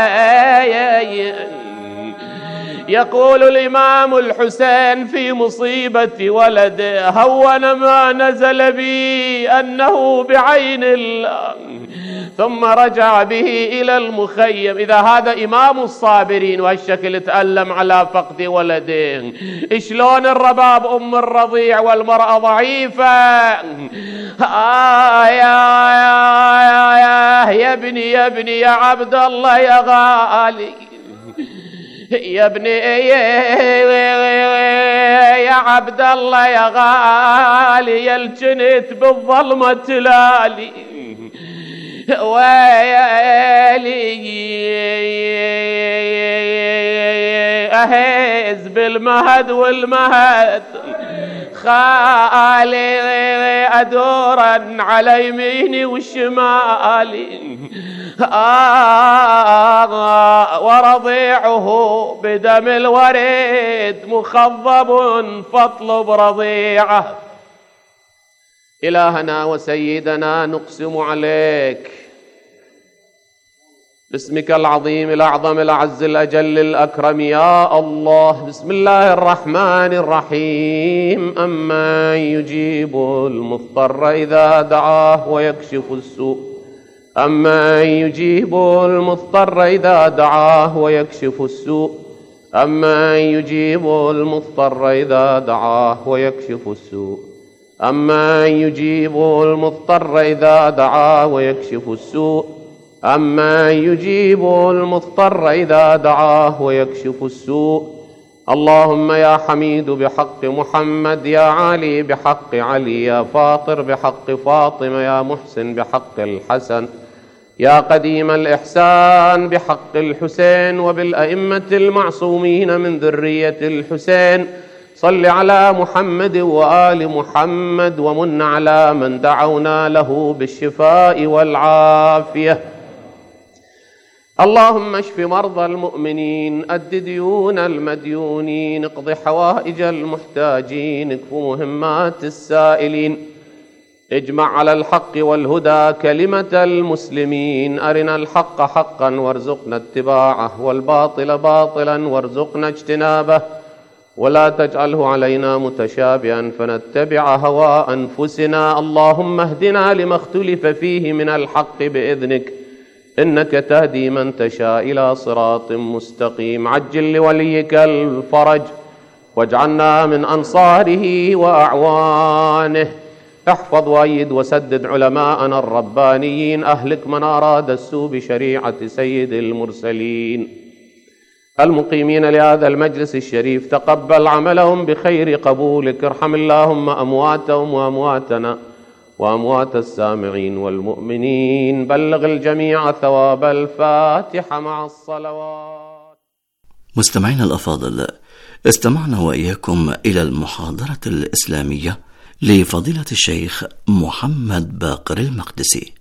يقول الإمام الحسين في مصيبة ولده هون ما نزل بي أنه بعين الله، ثم رجع به إلى المخيم. إذا هذا إمام الصابرين وهالشكل تألم على فقد ولده، شلون الرباب أم الرضيع والمرأة ضعيفة؟ آه يا, يا, يا, يا ابني يا ابني يا عبد الله يا غالي، يا ابني يا عبد الله يا غالي، يا الجنت بالظلمة تلالي ويلي أهز بالمهد والمهد خالي أدورا على يميني وشمالي آه ورضيعه بدم الوريد مخضب فاطلب رضيعه. إلهنا وسيدنا نقسم عليك باسمك العظيم الأعظم الأعز الأجل الأكرم يا الله. بسم الله الرحمن الرحيم. أمن يجيب المضطر إذا دعاه ويكشف السوء أمن يجيب المضطر إذا دعاه ويكشف السوء أمن يجيب المضطر إذا دعاه ويكشف السوء أمن يجيب المضطر إذا دعاه ويكشف السوء أمن يجيب المضطر إذا دعاه ويكشف السوء. اللهم يا حميد بحق محمد، يا علي بحق علي، يا فاطر بحق فاطمة، يا محسن بحق الحسن، يا قديم الإحسان بحق الحسين وبالأئمة المعصومين من ذرية الحسين. صل على محمد وآل محمد ومن على من دعونا له بالشفاء والعافية. اللهم اشف مرضى المؤمنين، أد ديون المديونين، اقض حوائج المحتاجين، اكف مهمات السائلين، اجمع على الحق والهدى كلمة المسلمين، أرنا الحق حقا وارزقنا اتباعه والباطل باطلا وارزقنا اجتنابه، ولا تجعله علينا متشابها فنتبع هوى أنفسنا. اللهم اهدنا لما اختلف فيه من الحق بإذنك، إنك تهدي من تشاء إلى صراط مستقيم. عجل لوليك الفرج واجعلنا من أنصاره وأعوانه. احفظ وأيد وسدد علماءنا الربانيين، أهلك من أراد السوء بشريعة سيد المرسلين. المقيمين لهذا المجلس الشريف تقبل عملهم بخير قبولك، ارحم اللهم أمواتهم وأمواتنا وأموات السامعين والمؤمنين، بلغ الجميع ثواب الفاتحة مع الصلوات. مستمعينا الأفاضل، استمعنا وإياكم إلى المحاضرة الإسلامية لفضيلة الشيخ محمد باقر المقدسي.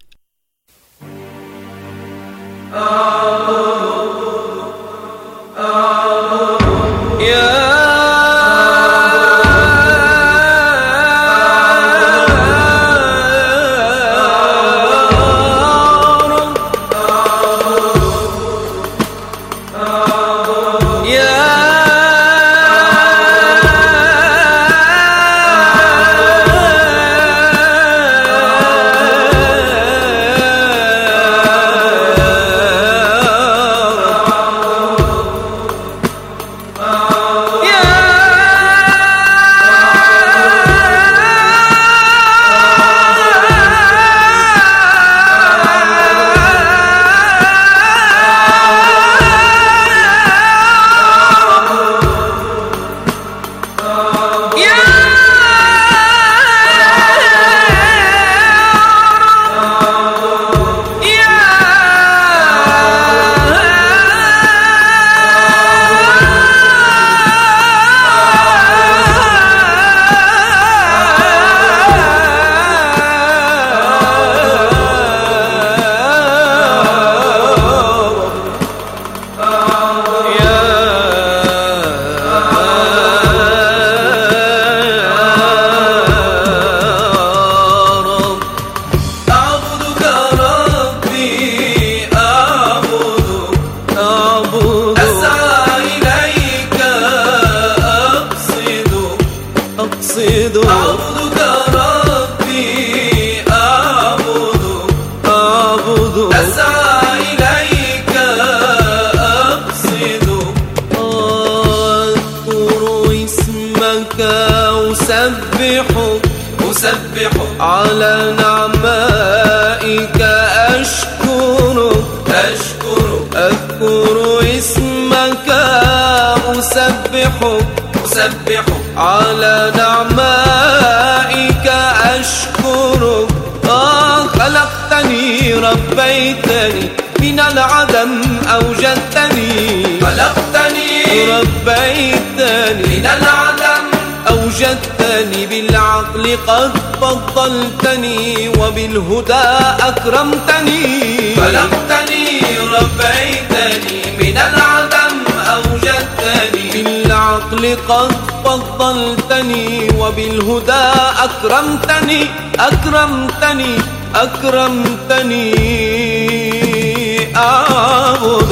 على نعمائك أشكرك أشكرك أذكر اسمك أسبحك أسبحك على نعمائك أشكرك. آه خلقتني ربيتني من العدم أوجدتني خلقتني ربيتني من العدم أوجدتني أوجدتني بالعقل قد فضلتني وبالهدى أكرمتني خلقتني ربيتني من العدم أوجدتني بالعقل قد فضلتني وبالهدى أكرمتني أكرمتني أكرمتني أعبد